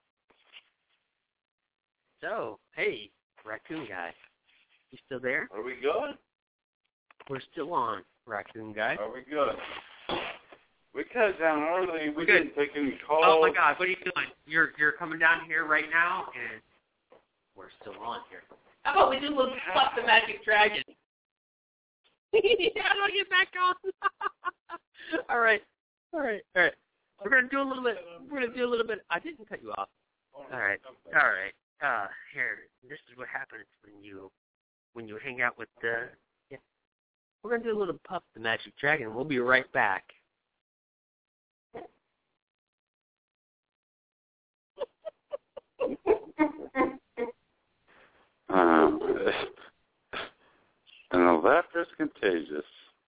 So, hey, raccoon guy, you still there? Are we good? We're still on, raccoon guy. Are we good? We cut it down early. We We're good. didn't take any calls. Oh my God, what are you doing? You're you're coming down here right now, and we're still on here. How about we do a little Puff the Magic Dragon? How do I get back on? all right, all right, all right. We're gonna do a little bit. We're gonna do a little bit. I didn't cut you off. All right, all right. Uh, here, this is what happens when you when you hang out with the. Yeah, we're gonna do a little Puff the Magic Dragon. We'll be right back. Um, and the laughter is contagious.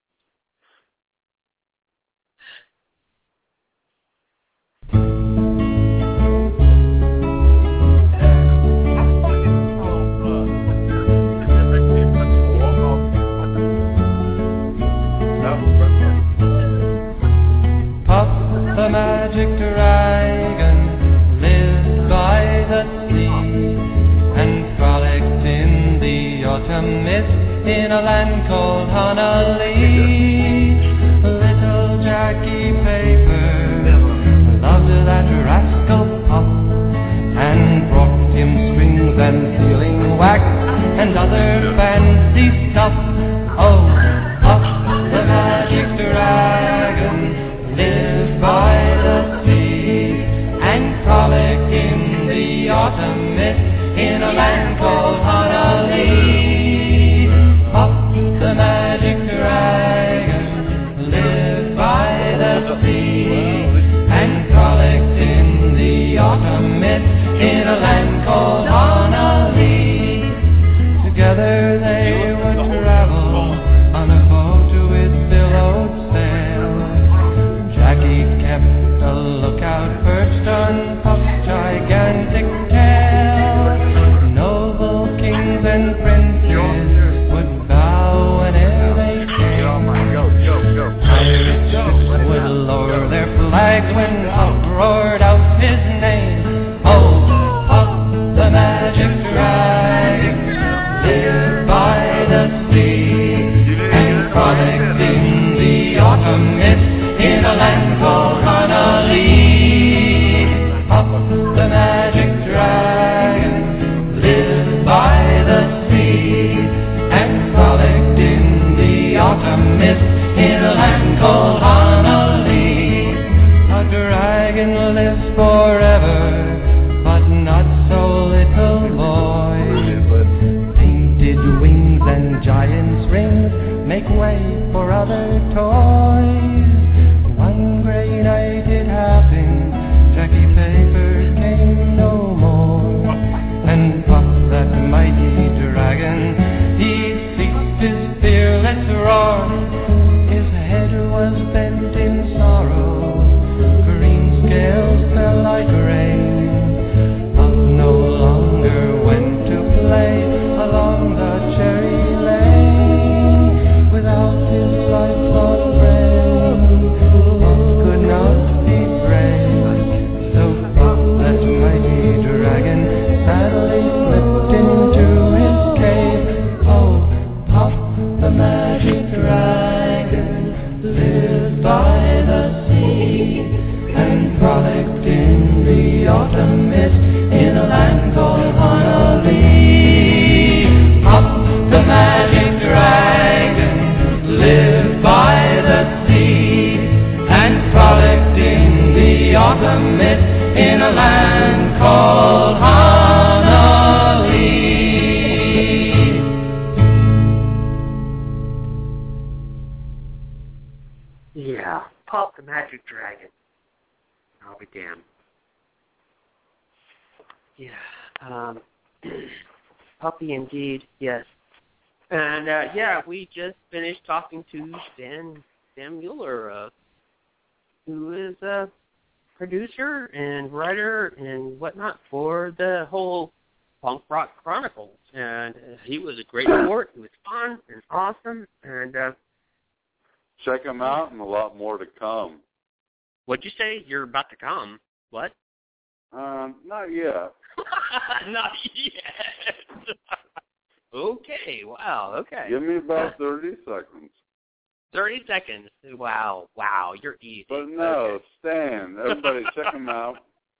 Puff the magic dragon lived by the sea and frolicked in the autumn mist in a land called Honolulu. Little Jackie Paper loved that rascal Puff and brought him strings and sealing wax and other fancy stuff. Oh, Puff the magic dragon lived by the sea and frolicked in the autumn mist in a land called Honolulu. Puff the magic dragon lived by the sea and frolicked in the autumn mist in a land called Honolulu. Together they would travel on a boat with billowed sails. Jackie kept a lookout forever, but not so little boys. Painted wings and giant's rings make way for other toys. One gray night it happened, Jackie Paper came no more, and Puff, that mighty dragon, he ceased his fearless roar. His head was bent in sorrow, green scales fell like rain. Puff no longer went to play along the cherry lane without his lifelong friend. Puff could not be brave, so Puff, that mighty dragon, sadly slipped into his cave. Oh, Puff, the magic dragon, lived by the sea and frolicked in the autumn mist in a land called Honolulu. Puff, the magic dragon, lived by the sea and frolicked in the autumn mist in a land called Honolulu. Yeah, Puff the Magic Dragon. I'll be damned. Yeah, um, Puppy indeed, yes. And, uh, yeah, we just finished talking to Stan, Stan Mueller, uh, who is a producer and writer and whatnot for the whole Punk Rock Chronicles. And uh, he was a great sport. He was fun and awesome. And, uh, check him out, and a lot more to come. what'd you say? You're about to come. What? Um, not yet. Not yet. Okay, wow, okay. Give me about thirty seconds. thirty seconds. Wow, wow, you're easy. But no, Okay. Stan, everybody check him out.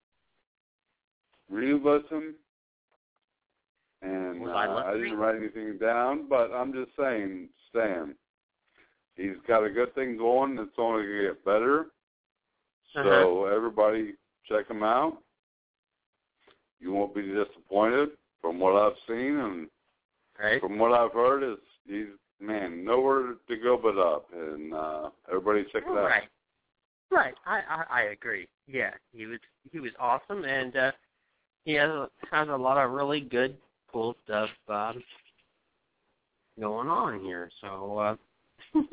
Re-listen. And Was uh, I I listening? didn't write anything down, but I'm just saying, Stan, he's got a good thing going. It's only going to get better. So Uh-huh. everybody check him out. You won't be disappointed from what I've seen, and Right. from what I've heard, is he's, man, nowhere to go but up. And uh, everybody check it out. Right. Right. I, I, I agree. Yeah, he was he was awesome, and uh, he has a, has a lot of really good, cool stuff um, going on here. So, uh,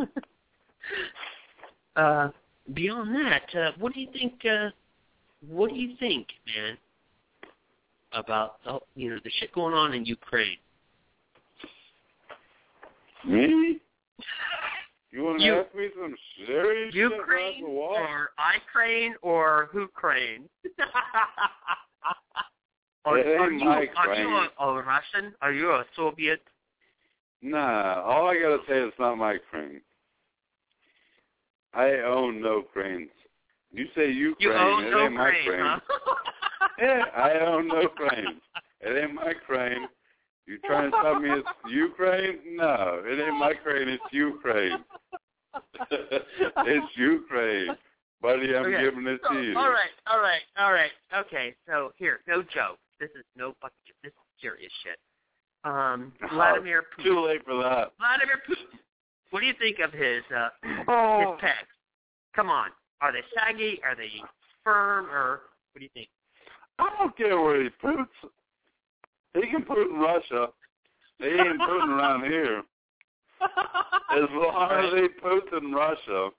uh, beyond that, uh, what do you think? Uh, what do you think, man, about the, you know the shit going on in Ukraine? Me? You want to You- ask me some serious shit Ukraine about the wall? or Ukraine or Ukraine? Are, It ain't are you, my are you Ukraine. a, a Russian? Are you a Soviet? Nah, all I gotta say is not my crane. I own no cranes. You say Ukraine, You own it no ain't my crane, crane. huh? Yeah, I own no crane. It ain't my crane. You trying to tell me it's Ukraine? No, it ain't my crane, it's Ukraine. It's Ukraine. Buddy, I'm Okay. giving it So, to you. all right, all right, all right. Okay, so here, no joke. This is no fucking. This is serious shit. Um, Vladimir Putin. Too late for that. Vladimir Putin. What do you think of his uh, Oh. his pecs? Come on, are they saggy? Are they firm? Or what do you think? I don't care where he poots. He can poot in Russia. He ain't pooting around here. As long as he poots in Russia.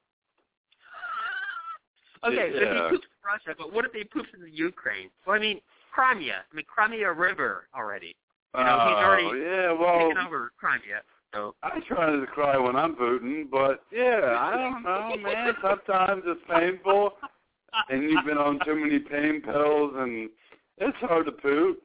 Okay, so if Yeah. he poops in Russia, but what if he poops in the Ukraine? Well, I mean, Crimea. I mean, Crimea River already. You know, he's already Oh, yeah, well, taken over Crimea. So. I try to cry when I'm pooting, but, yeah, I don't know, man. Sometimes it's painful, and you've been on too many pain pills, and it's hard to poot.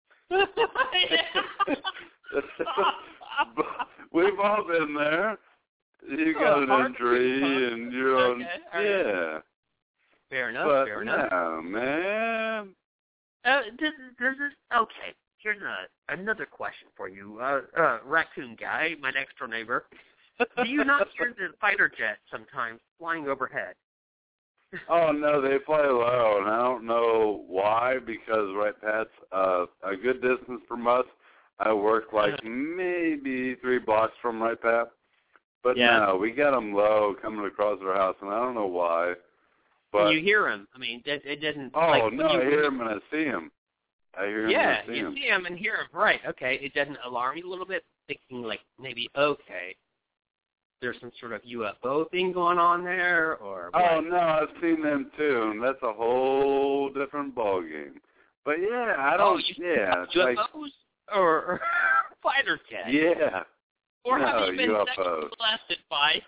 We've all been there. You got an injury, and you're on, Okay, all right. yeah. Fair enough, But fair enough. no, man. Uh, this is, this is, okay, here's a, another question for you. Uh, uh, raccoon guy, my next door neighbor. Do you not hear the fighter jets sometimes flying overhead? Oh, no, they play low, and I don't know why, because right past uh, a good distance from us, I work like maybe three blocks from right past. But yeah. no, we got them low coming across our house, and I don't know why. But you hear them. I mean, it, it doesn't. Oh, like, no, you, I hear them and I see them. I hear them yeah, and I see you them. see them and hear them. Right, okay. It doesn't alarm you a little bit, thinking like maybe, okay, there's some sort of U F O thing going on there, or what? Oh, no, I've seen them too, and that's a whole different ballgame. But, yeah, I don't, oh, you yeah. U F Os like, or, or fighter jets? Yeah. Or no, have you been U F Os. sexually molested by,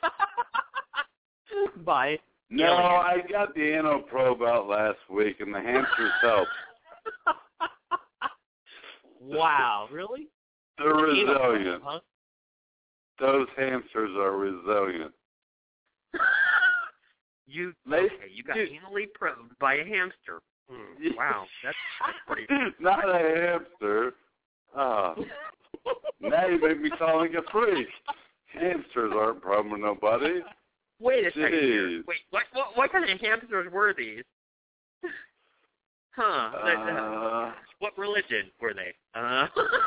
by No, aliens? I got the anal probe out last week, and the hamsters helped. Wow, really? They're The anal probe, resilient. huh? Those hamsters are resilient. You They- okay? You got you- anally probed by a hamster. Mm, wow, that's, that's pretty. Not a hamster. Ah, now you make me sound like a freak. Hamsters aren't probing nobody. Wait a second here. Jeez. Wait, what, what what kind of hamsters were these? Huh? That- uh, Uh, what religion were they? Uh.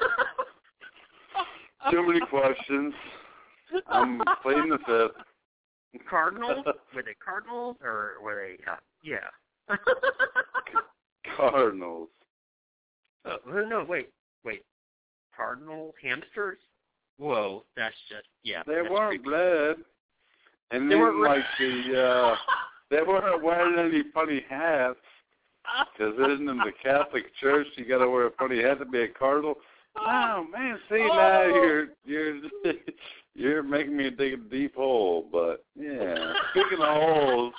too many questions. I'm pleading the fifth. Cardinals? Were they cardinals or were they? Uh, yeah. Cardinals. Oh, no, wait, wait. Cardinal hamsters? Whoa, that's just yeah. They that's weren't creepy. red. And They then, weren't red. like, the, uh, they weren't wearing any funny hats. Because isn't in the Catholic Church you got to wear a funny hat to be a cardinal? Oh, man, see, Oh. now you're, you're, you're making me dig a deep hole. But, yeah, speaking of holes,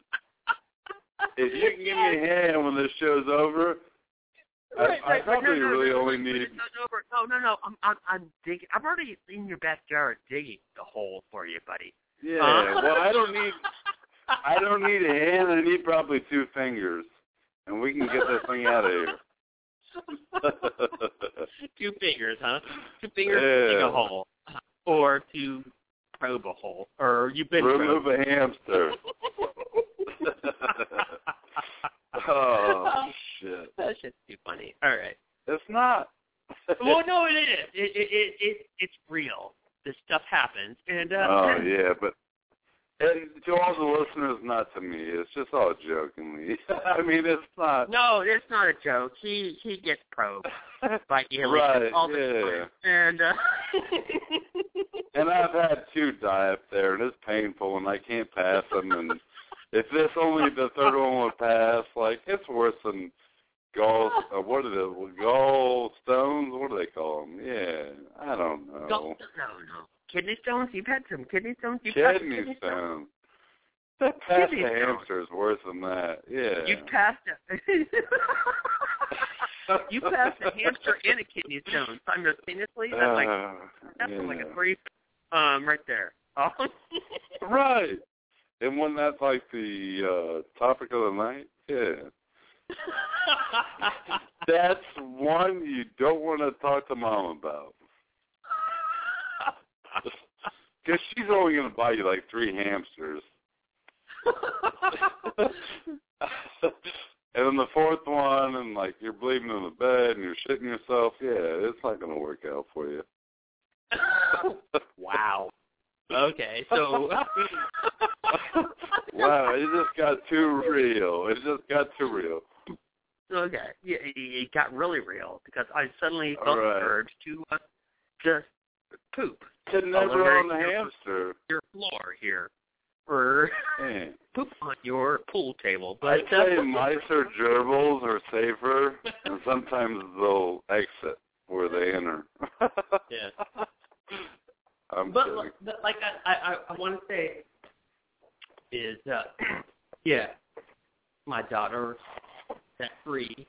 if you can give me a hand when this show's over, Right, I, I right, probably but no, no, really no, only no, need... No, no, no, I'm, I'm, I'm digging. I'm already in your backyard digging the hole for you, buddy. Yeah, Uh. well, I don't need... I don't need a hand. I need probably two fingers, and we can get this thing out of here. Two fingers, huh? Two fingers to dig Yeah. a hole, or to probe a hole, or you've been Remove probed. a hamster. Oh, shit. That shit's too funny. All right. It's not. Well, no, it is. It, it, it, it, it's real. This stuff happens, and uh, Oh, yeah, but and to all the listeners, not to me. It's just all jokingly. I mean, it's not. no, it's not a joke. He he gets probed by aliens Right, all the yeah. time, and uh, And I've had two die up there, and it's painful, and I can't pass them. And if this only the third one would pass, like, it's worse than gall, uh, what are they, gall stones? What do they call them? Yeah, I don't know. Go, no, no. Kidney stones? You've had some kidney stones? You've had some Kidney kidney stones? stones. That past Kidney the stones. hamster is worse than that. Yeah. You passed a you passed a hamster and a kidney stone simultaneously. That's like Uh, that's yeah. like a three, um, right there. Oh. Right. And when that's like the uh, topic of the night, yeah. That's one you don't want to talk to Mom about. Because she's only going to buy you like three hamsters. And then the fourth one, and like you're bleeding in the bed and you're shitting yourself, yeah, it's not going to work out for you. Wow. Okay, so Wow, it just got too real. It just got too real. okay, yeah, it, it got really real because I suddenly All felt right. the urge to uh, just poop Could never on the hamster. your floor here, or Yeah. poop on your pool table. But I'd say mice or gerbils are safer, and sometimes they'll exit where they enter. Yeah. I'm But, kidding. li- but like I, I, I want to say is, uh, yeah, my daughter, that three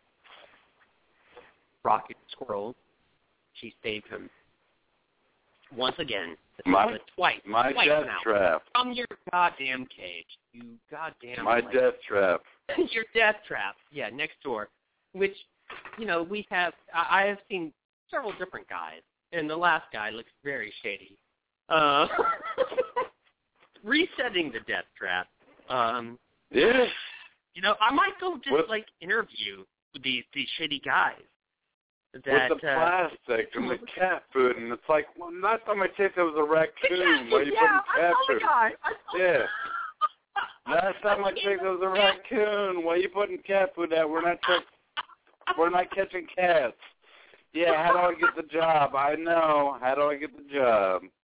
rocket squirrels, she saved him once again. This My- was twice, My twice death now. trap. From your goddamn cage, you goddamn. My like, death trap. your death trap, yeah, next door. Which, you know, we have. I, I have seen several different guys, and the last guy looks very shady. Uh, resetting the death trap. Um, Yeah. You know, I might go just With, like interview with these these shitty guys. That, With the uh, plastic and the cat food, and it's like, well, last time I checked, there was a raccoon. Why are you yeah, putting cat I saw food? the guy. I saw Yeah. Last time I checked, there was a raccoon. Why are you putting cat food out? We're not check- We're not catching cats. Yeah, how do I get the job? I know. How do I get the job?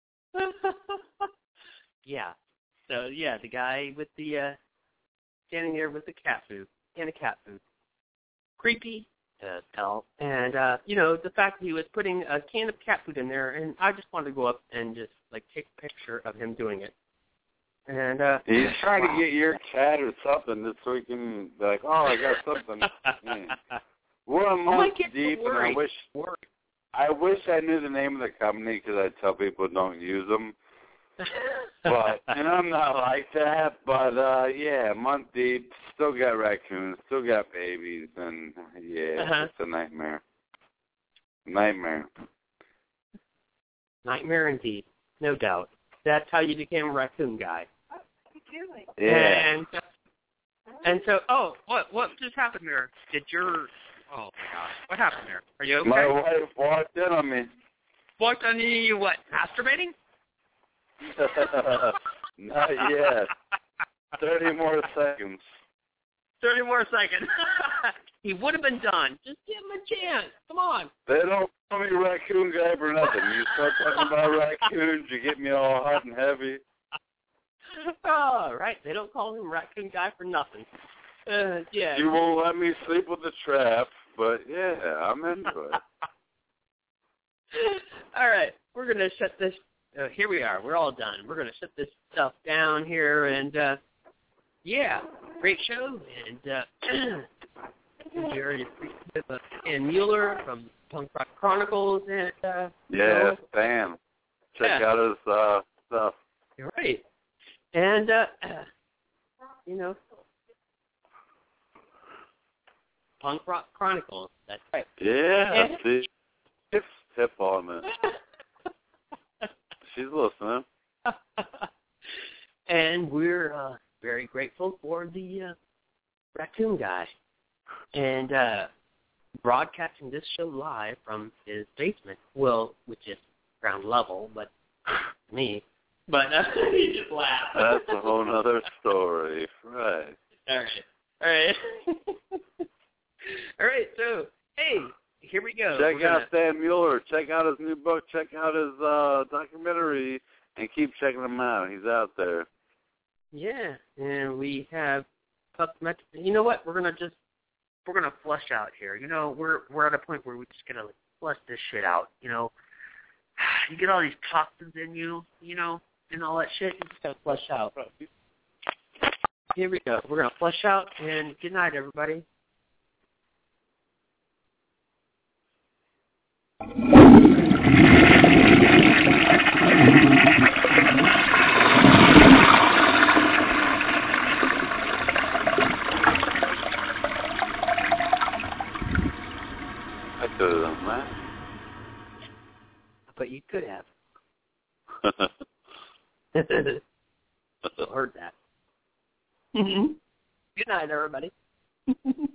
Yeah. So yeah, the guy with the uh, standing there with the cat food and the cat food, creepy as hell. And uh, you know, the fact that he was putting a can of cat food in there, and I just wanted to go up and just like take a picture of him doing it. And uh, He's trying wow. to get your cat or something just so he can be like, oh, I got something. Mm. We're a month deep, and I wish I wish I knew the name of the company because I tell people don't use them. But and I'm not like that. But uh, yeah, a month deep, still got raccoons, still got babies, and yeah, uh-huh. it's a nightmare. Nightmare. Nightmare indeed, no doubt. That's how you became a raccoon guy. Yeah. And and so, oh, what what just happened there? Did your oh my gosh, what happened there? Are you okay? My wife walked in on me. Walked on you, what? Masturbating? Not yet. Thirty more seconds. Thirty more seconds. He would have been done. Just give him a chance. Come on. They don't call me raccoon guy for nothing. You start talking about raccoons, you get me all hot and heavy. Oh, right. They don't call him raccoon guy for nothing. Uh, yeah. You won't let me sleep with the trap, but yeah, I'm into it. All right. We're going to shut this. Uh, here we are. We're all done. We're going to shut this stuff down here. And, uh, yeah, great show. And uh, very appreciative of Stan Mueller from Punk Rock Chronicles. And, uh, Yeah, you know, Stan. Check yeah. out his uh, stuff. You're right. And, uh, you know, Punk Rock Chronicles. That's right. Yeah, And, see, it's hip on it. She's listening. And we're uh, very grateful for the uh, raccoon guy. And uh, broadcasting this show live from his basement, well, which is ground level, but me. But uh, he just laughed. That's a whole other story. Right. All right. All right. All right, so, hey, here we go. Check We're out gonna... Stan Mueller. Check out his new book. Check out his uh, documentary. And keep checking him out. He's out there. Yeah, and we have you know what? We're gonna just we're gonna flush out here. You know, we're we're at a point where we just gotta like, flush this shit out. You know, you get all these toxins in you, you know, and all that shit. You just gotta flush out. Here we go. We're gonna flush out, and good night, everybody. I could have done that. But you could have. Heard that. Good night, everybody.